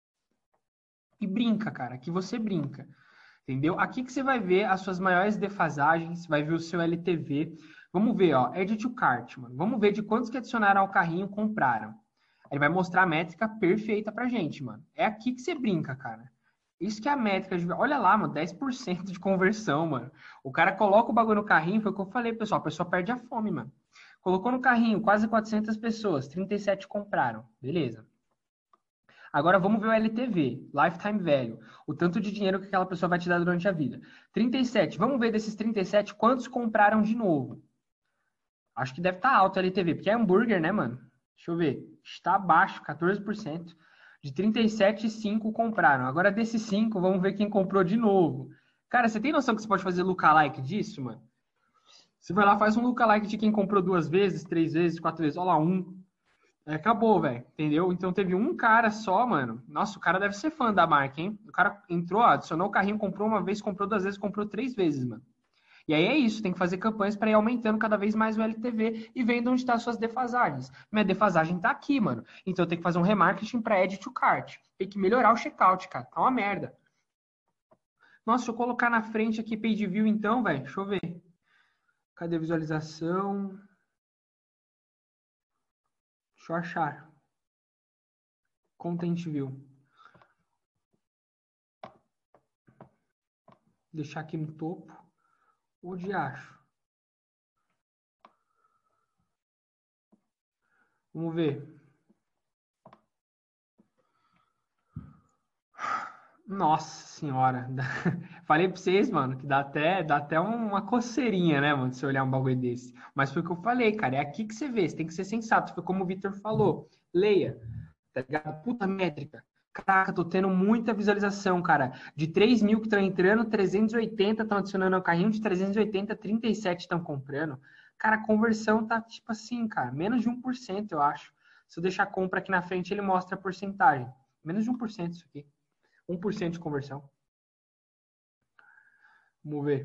e brinca, cara. Aqui você brinca. Entendeu? Aqui que você vai ver as suas maiores defasagens, vai ver o seu LTV. Vamos ver, ó, Add to Cart, mano. Vamos ver de quantos que adicionaram ao carrinho compraram. Ele vai mostrar a métrica perfeita pra gente, mano. É aqui que você brinca, cara. Isso que é a métrica. Olha lá, mano, 10% de conversão, mano. O cara coloca o bagulho no carrinho, foi o que eu falei, pessoal. A pessoa perde a fome, mano. Colocou no carrinho, quase 400 pessoas, 37 compraram. Beleza. Agora vamos ver o LTV, Lifetime Value. O tanto de dinheiro que aquela pessoa vai te dar durante a vida. 37. Vamos ver desses 37, quantos compraram de novo? Acho que deve estar alto o LTV, porque é hambúrguer, né, mano? Deixa eu ver. Está abaixo, 14%. De 37, 5 compraram. Agora desses 5, vamos ver quem comprou de novo. Cara, você tem noção que você pode fazer lookalike disso, mano? Você vai lá, faz um lookalike de quem comprou 2 vezes, 3 vezes, 4 vezes. Olha lá, 1. Acabou, velho. Entendeu? Então teve um cara só, mano. Nossa, o cara deve ser fã da marca, hein? O cara entrou, adicionou o carrinho, comprou 1 vez, comprou 2 vezes, comprou 3 vezes, mano. E aí é isso, tem que fazer campanhas para ir aumentando cada vez mais o LTV e vendo onde estão as suas defasagens. Minha defasagem tá aqui, mano. Então eu tenho que fazer um remarketing para Add to Cart. Tem que melhorar o checkout, cara. Tá uma merda. Nossa, deixa eu colocar na frente aqui page view então, velho. Deixa eu ver. Cadê a visualização? Deixa eu achar. Content View. Deixar aqui no topo. Onde acho? Vamos ver. Nossa senhora. Falei pra vocês, mano, que dá até uma coceirinha, né, mano, se olhar um bagulho desse. Mas foi o que eu falei, cara. É aqui que você vê. Você tem que ser sensato. Foi como o Victor falou. Leia. Tá ligado? Puta métrica. Caraca, tô tendo muita visualização, cara. De 3 mil que estão entrando, 380 estão adicionando ao carrinho, de 380, 37 estão comprando. Cara, a conversão tá tipo assim, cara, menos de 1%, eu acho. Se eu deixar a compra aqui na frente, ele mostra a porcentagem. Menos de 1% isso aqui. 1% de conversão. Vamos ver.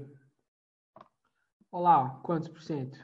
Olha lá, ó, quantos por cento?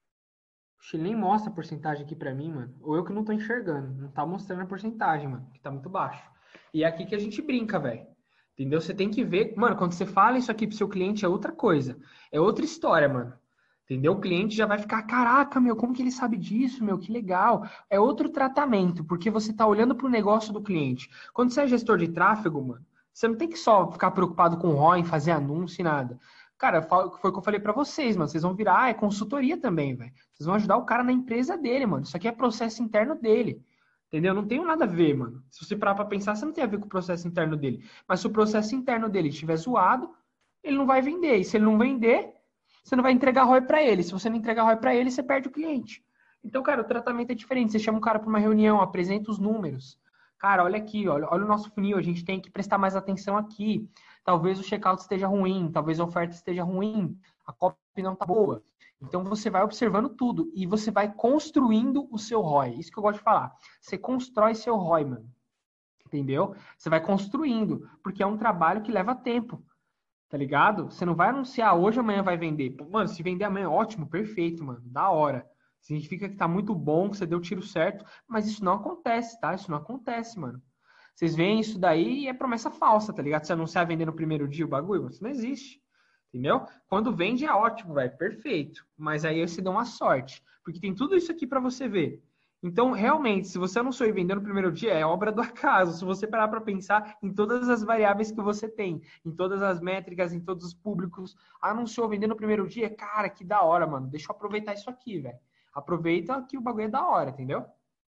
Ele nem mostra a porcentagem aqui pra mim, mano. Ou eu que não tô enxergando. Não tá mostrando a porcentagem, mano. Que tá muito baixo. E é aqui que a gente brinca, velho. Entendeu? Você tem que ver. Mano, quando você fala isso aqui pro seu cliente é outra coisa. É outra história, mano. Entendeu? O cliente já vai ficar, caraca, meu, como que ele sabe disso, meu? Que legal. É outro tratamento, porque você tá olhando pro negócio do cliente. Quando você é gestor de tráfego, mano, você não tem que só ficar preocupado com ROI, em fazer anúncio e nada. Cara, foi o que eu falei pra vocês, mano. Vocês vão virar, é consultoria também, velho. Vocês vão ajudar o cara na empresa dele, mano. Isso aqui é processo interno dele. Entendeu? Não tem nada a ver, mano. Se você parar pra pensar, você não tem a ver com o processo interno dele. Mas se o processo interno dele estiver zoado, ele não vai vender. E se ele não vender, você não vai entregar ROI pra ele. Se você não entregar ROI pra ele, você perde o cliente. Então, cara, o tratamento é diferente. Você chama o cara pra uma reunião, apresenta os números. Cara, olha aqui, olha o nosso funil. A gente tem que prestar mais atenção aqui. Talvez o checkout esteja ruim, talvez a oferta esteja ruim, a copy não tá boa. Então você vai observando tudo e você vai construindo o seu ROI. Isso que eu gosto de falar. Você constrói seu ROI, mano. Entendeu? Você vai construindo, porque é um trabalho que leva tempo. Tá ligado? Você não vai anunciar hoje, amanhã vai vender. Mano, se vender amanhã, ótimo, perfeito, mano. Da hora. Significa que tá muito bom, que você deu o tiro certo. Mas isso não acontece, tá? Isso não acontece, mano. Vocês veem isso daí e é promessa falsa, tá ligado? Se anunciar vender no primeiro dia o bagulho, isso não existe. Entendeu? Quando vende é ótimo, velho, perfeito. Mas aí você dá uma sorte. Porque tem tudo isso aqui pra você ver. Então, realmente, se você anunciou e vendeu no primeiro dia, é obra do acaso. Se você parar pra pensar em todas as variáveis que você tem, em todas as métricas, em todos os públicos, anunciou vender no primeiro dia, cara, que da hora, mano. Deixa eu aproveitar isso aqui, velho. Aproveita que o bagulho é da hora, entendeu?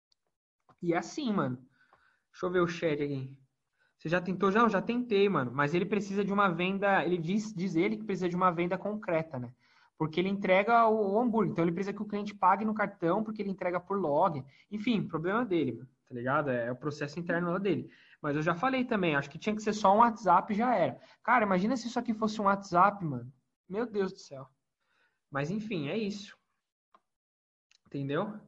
E é assim, mano. Deixa eu ver o chat aqui. Você já tentou? Já? Eu já tentei, mano. Mas ele precisa de uma venda. Ele diz ele que precisa de uma venda concreta, né? Porque ele entrega o hambúrguer. Então ele precisa que o cliente pague no cartão, porque ele entrega por log. Enfim, problema dele, mano. Tá ligado? É o processo interno lá dele. Mas eu já falei também, acho que tinha que ser só um WhatsApp e já era. Cara, imagina se isso aqui fosse um WhatsApp, mano. Meu Deus do céu. Mas enfim, é isso. Entendeu?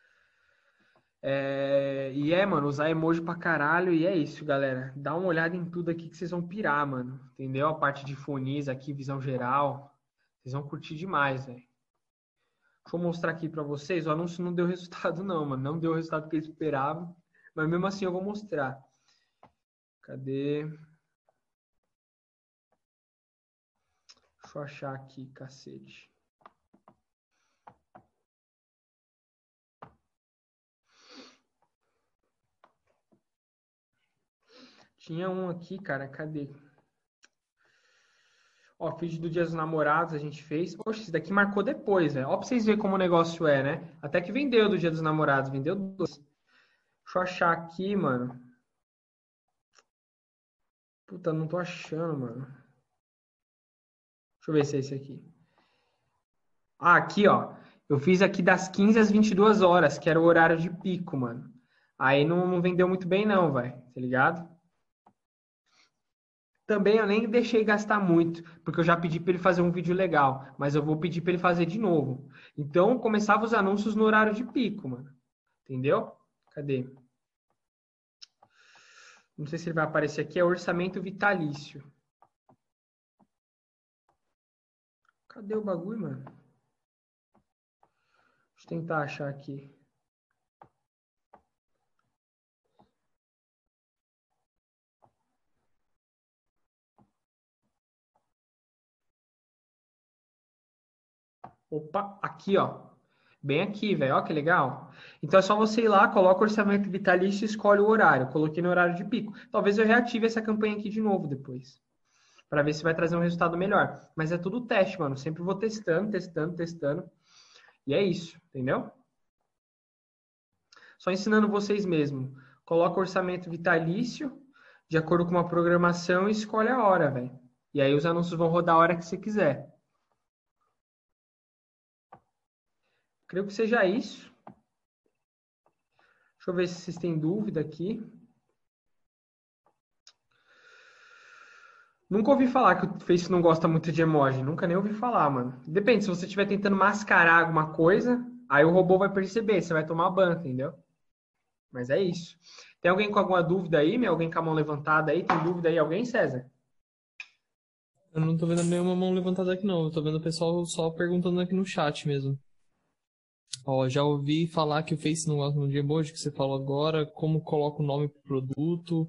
Mano, usar emoji pra caralho. E é isso, galera. Dá uma olhada em tudo aqui que vocês vão pirar, mano. Entendeu? A parte de fones aqui, visão geral. Vocês vão curtir demais, velho. Deixa eu mostrar aqui pra vocês. O anúncio não deu resultado, não, mano. Não deu o resultado que eu esperava. Mas mesmo assim eu vou mostrar. Cadê? Deixa eu achar aqui, cacete. Tinha um aqui, cara, cadê? Ó, feed do Dia dos Namorados a gente fez. Poxa, esse daqui marcou depois, velho. Ó, pra vocês verem como o negócio é, né? Até que vendeu do Dia dos Namorados, vendeu 2. Deixa eu achar aqui, mano. Puta, não tô achando, mano. Deixa eu ver se é esse aqui. Ah, aqui, ó. Eu fiz aqui das 15 às 22 horas, que era o horário de pico, mano. Aí não vendeu muito bem não, velho. Tá ligado? Também eu nem deixei gastar muito, porque eu já pedi para ele fazer um vídeo legal, mas eu vou pedir para ele fazer de novo. Então, começava os anúncios no horário de pico, mano. Entendeu? Cadê? Não sei se ele vai aparecer aqui, é orçamento vitalício. Cadê o bagulho, mano? Deixa eu tentar achar aqui. Opa, aqui, ó. Bem aqui, velho. Ó que legal. Então é só você ir lá, coloca o orçamento vitalício e escolhe o horário. Coloquei no horário de pico. Talvez eu reative essa campanha aqui de novo depois, para ver se vai trazer um resultado melhor. Mas é tudo teste, mano. Sempre vou testando. E é isso, entendeu? Só ensinando vocês mesmo. Coloca o orçamento vitalício de acordo com uma programação e escolhe a hora, velho. E aí os anúncios vão rodar a hora que você quiser. Creio que seja isso. Deixa eu ver se vocês têm dúvida aqui. Nunca ouvi falar que o Face não gosta muito de emoji. Nunca nem ouvi falar, mano. Depende, se você estiver tentando mascarar alguma coisa, aí o robô vai perceber, você vai tomar ban, entendeu? Mas é isso. Tem alguém com alguma dúvida aí? Alguém com a mão levantada aí? Tem dúvida aí? Alguém, César? Eu não tô vendo nenhuma mão levantada aqui, não. Eu tô vendo o pessoal só perguntando aqui no chat mesmo. Ó, já ouvi falar que o Face não gosta de emoji, que você falou agora. Como coloca o nome pro produto?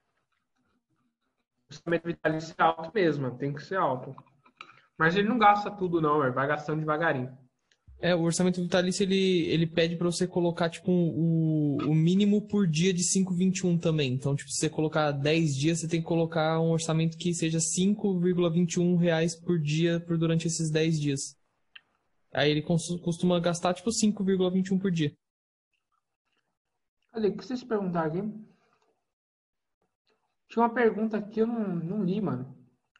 O orçamento vitalício é alto mesmo, tem que ser alto. Mas ele não gasta tudo, não, vai gastando devagarinho. O orçamento vitalício, ele pede pra você colocar, tipo, o mínimo por dia de 5,21 também. Então, tipo, se você colocar 10 dias, você tem que colocar um orçamento que seja R$5,21 por dia durante esses 10 dias. Aí ele costuma gastar, tipo, 5,21 por dia. Cadê? O que vocês perguntaram aqui? Tinha uma pergunta aqui, eu não li, mano.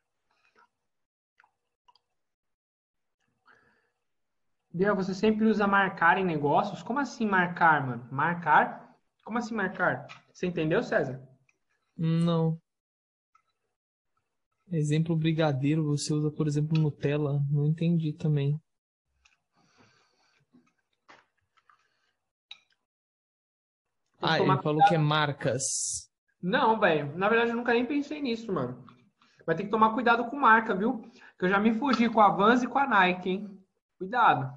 Bia, você sempre usa marcar em negócios? Como assim marcar, mano? Marcar? Como assim marcar? Você entendeu, César? Não. Exemplo brigadeiro, você usa, por exemplo, Nutella? Não entendi também. Ele falou que é marcas. Não, velho. Na verdade, eu nunca nem pensei nisso, mano. Vai ter que tomar cuidado com marca, viu? Que eu já me fugi com a Vans e com a Nike, hein? Cuidado.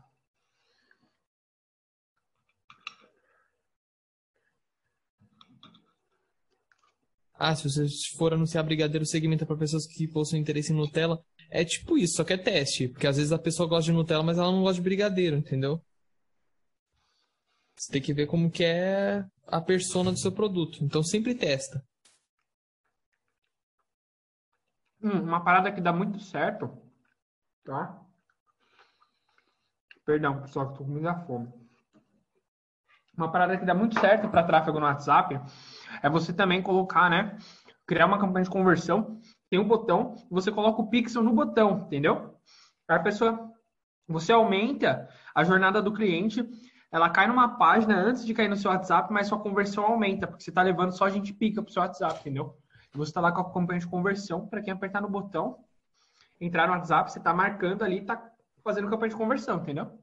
Se você for anunciar brigadeiro, segmenta para pessoas que possuem interesse em Nutella. É tipo isso, só que é teste. Porque às vezes a pessoa gosta de Nutella, mas ela não gosta de brigadeiro, entendeu? Você tem que ver como que é a persona do seu produto. Então sempre testa. Uma parada que dá muito certo, tá? Perdão, pessoal, que tô com muita fome. Uma parada que dá muito certo para tráfego no WhatsApp é você também colocar, né? Criar uma campanha de conversão. Tem um botão, você coloca o pixel no botão, entendeu? Aí a pessoa, você aumenta a jornada do cliente, ela cai numa página antes de cair no seu WhatsApp, mas sua conversão aumenta, porque você está levando só gente pica pro seu WhatsApp, entendeu? Você está lá com a campanha de conversão, para quem apertar no botão, entrar no WhatsApp, você está marcando ali, está fazendo campanha de conversão, entendeu?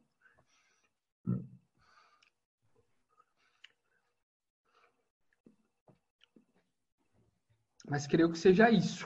Mas creio que seja isso.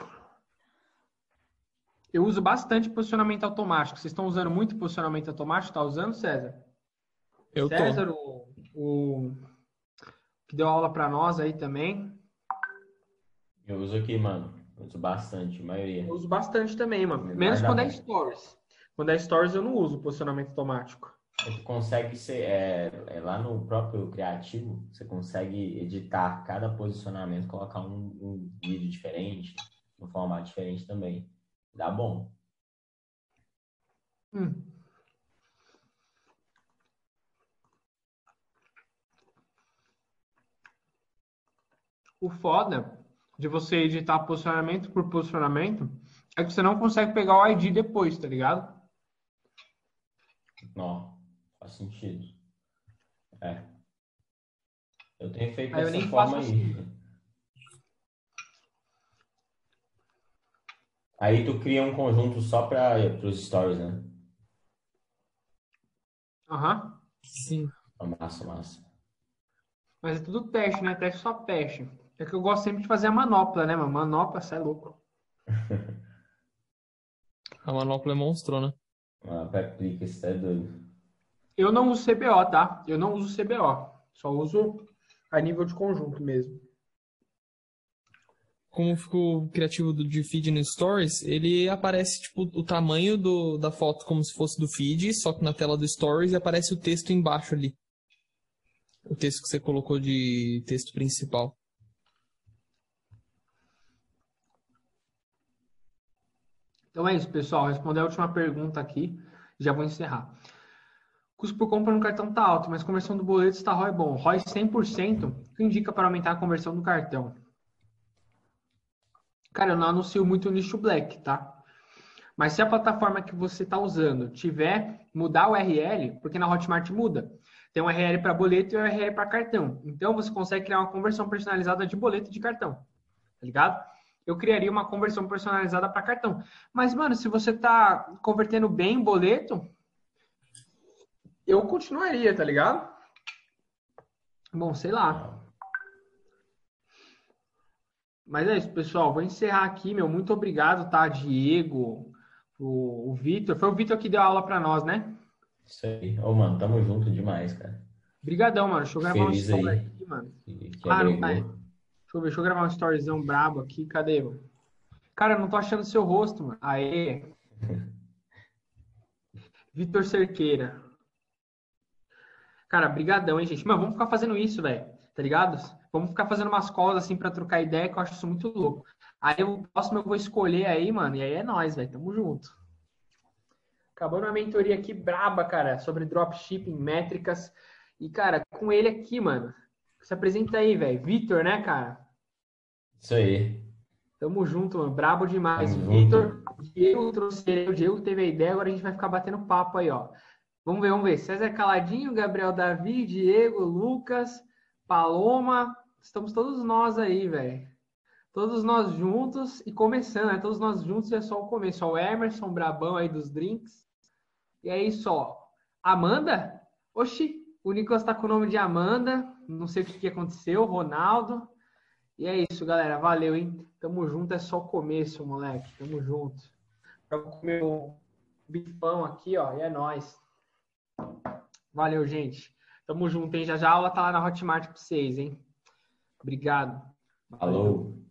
Eu uso bastante posicionamento automático. Vocês estão usando muito posicionamento automático? Tá usando, César? Eu tô. César, o que deu aula para nós aí também. Eu uso aqui, mano. Eu uso bastante, a maioria. Eu uso bastante também, mano. Menos quando é stories. Quando é stories eu não uso posicionamento automático. Você consegue ser, lá no próprio criativo, você consegue editar cada posicionamento, colocar um vídeo diferente, um formato diferente também. Dá bom. O foda de você editar posicionamento por posicionamento é que você não consegue pegar o ID depois, tá ligado? Não, faz sentido. Eu tenho feito Aí eu dessa nem forma faço aí. assim. Aí tu cria um conjunto só para os stories, né? Aham. Sim. Massa. Mas é tudo teste, né? Teste só teste. É que eu gosto sempre de fazer a manopla, né, mano? Manopla, você é louco. A manopla é monstrona. Aplica, isso é doido. Eu não uso CBO, tá? Eu não uso CBO. Só uso a nível de conjunto mesmo. como ficou o criativo de feed no Stories, ele aparece tipo o tamanho da foto como se fosse do feed, só que na tela do Stories e aparece o texto embaixo ali. O texto que você colocou de texto principal. Então é isso, pessoal. Responder a última pergunta aqui. Já vou encerrar. Custo por compra no cartão tá alto, mas conversão do boleto está ROI bom. ROI 100%, o que indica para aumentar a conversão do cartão? Cara, eu não anuncio muito o nicho black, tá? Mas se a plataforma que você está usando tiver mudar o URL, porque na Hotmart muda. Tem um URL para boleto e um URL para cartão. Então você consegue criar uma conversão personalizada de boleto e de cartão. Tá ligado? Eu criaria uma conversão personalizada para cartão. Mas, mano, se você tá convertendo bem boleto, eu continuaria, tá ligado? Bom, sei lá. Mas é isso, pessoal. Vou encerrar aqui, meu. Muito obrigado, tá? Diego, o Vitor. Foi o Vitor que deu aula pra nós, né? Isso aí. Ô, mano, tamo junto demais, cara. Obrigadão, mano. Deixa eu gravar um Feliz story aí. aqui, mano. Que Ah, não tá. agregou. Deixa eu gravar um storyzão brabo aqui. Cadê, mano? Cara, eu não tô achando seu rosto, mano. Aê. Vitor Cerqueira. Cara, brigadão, hein, gente. Mano, vamos ficar fazendo isso, velho. Tá ligado? Vamos ficar fazendo umas calls assim pra trocar ideia, que eu acho isso muito louco. Aí o próximo eu vou escolher aí, mano. E aí é nóis, velho. Tamo junto. Acabando uma mentoria aqui braba, cara, sobre dropshipping, métricas. E, cara, com ele aqui, mano. Se apresenta aí, velho. Vitor, né, cara? Isso aí. Tamo junto, mano. Brabo demais. Tamo Vitor, Diego trouxe ele. O Diego teve a ideia, agora a gente vai ficar batendo papo aí, ó. Vamos ver. César Caladinho, Gabriel Davi, Diego, Lucas, Paloma. Estamos todos nós aí, velho. Todos nós juntos e começando, né? Todos nós juntos é só o começo. Ó, o Emerson, brabão aí dos drinks. E é isso, ó. Amanda? Oxi, o Nicolas tá com o nome de Amanda. Não sei o que aconteceu. Ronaldo. E é isso, galera. Valeu, hein? Tamo junto, é só o começo, moleque. Tamo junto. Pra comer o bifão aqui, ó. E é nóis. Valeu, gente. Tamo junto, hein? Já a aula tá lá na Hotmart pra vocês, hein? Obrigado. Falou.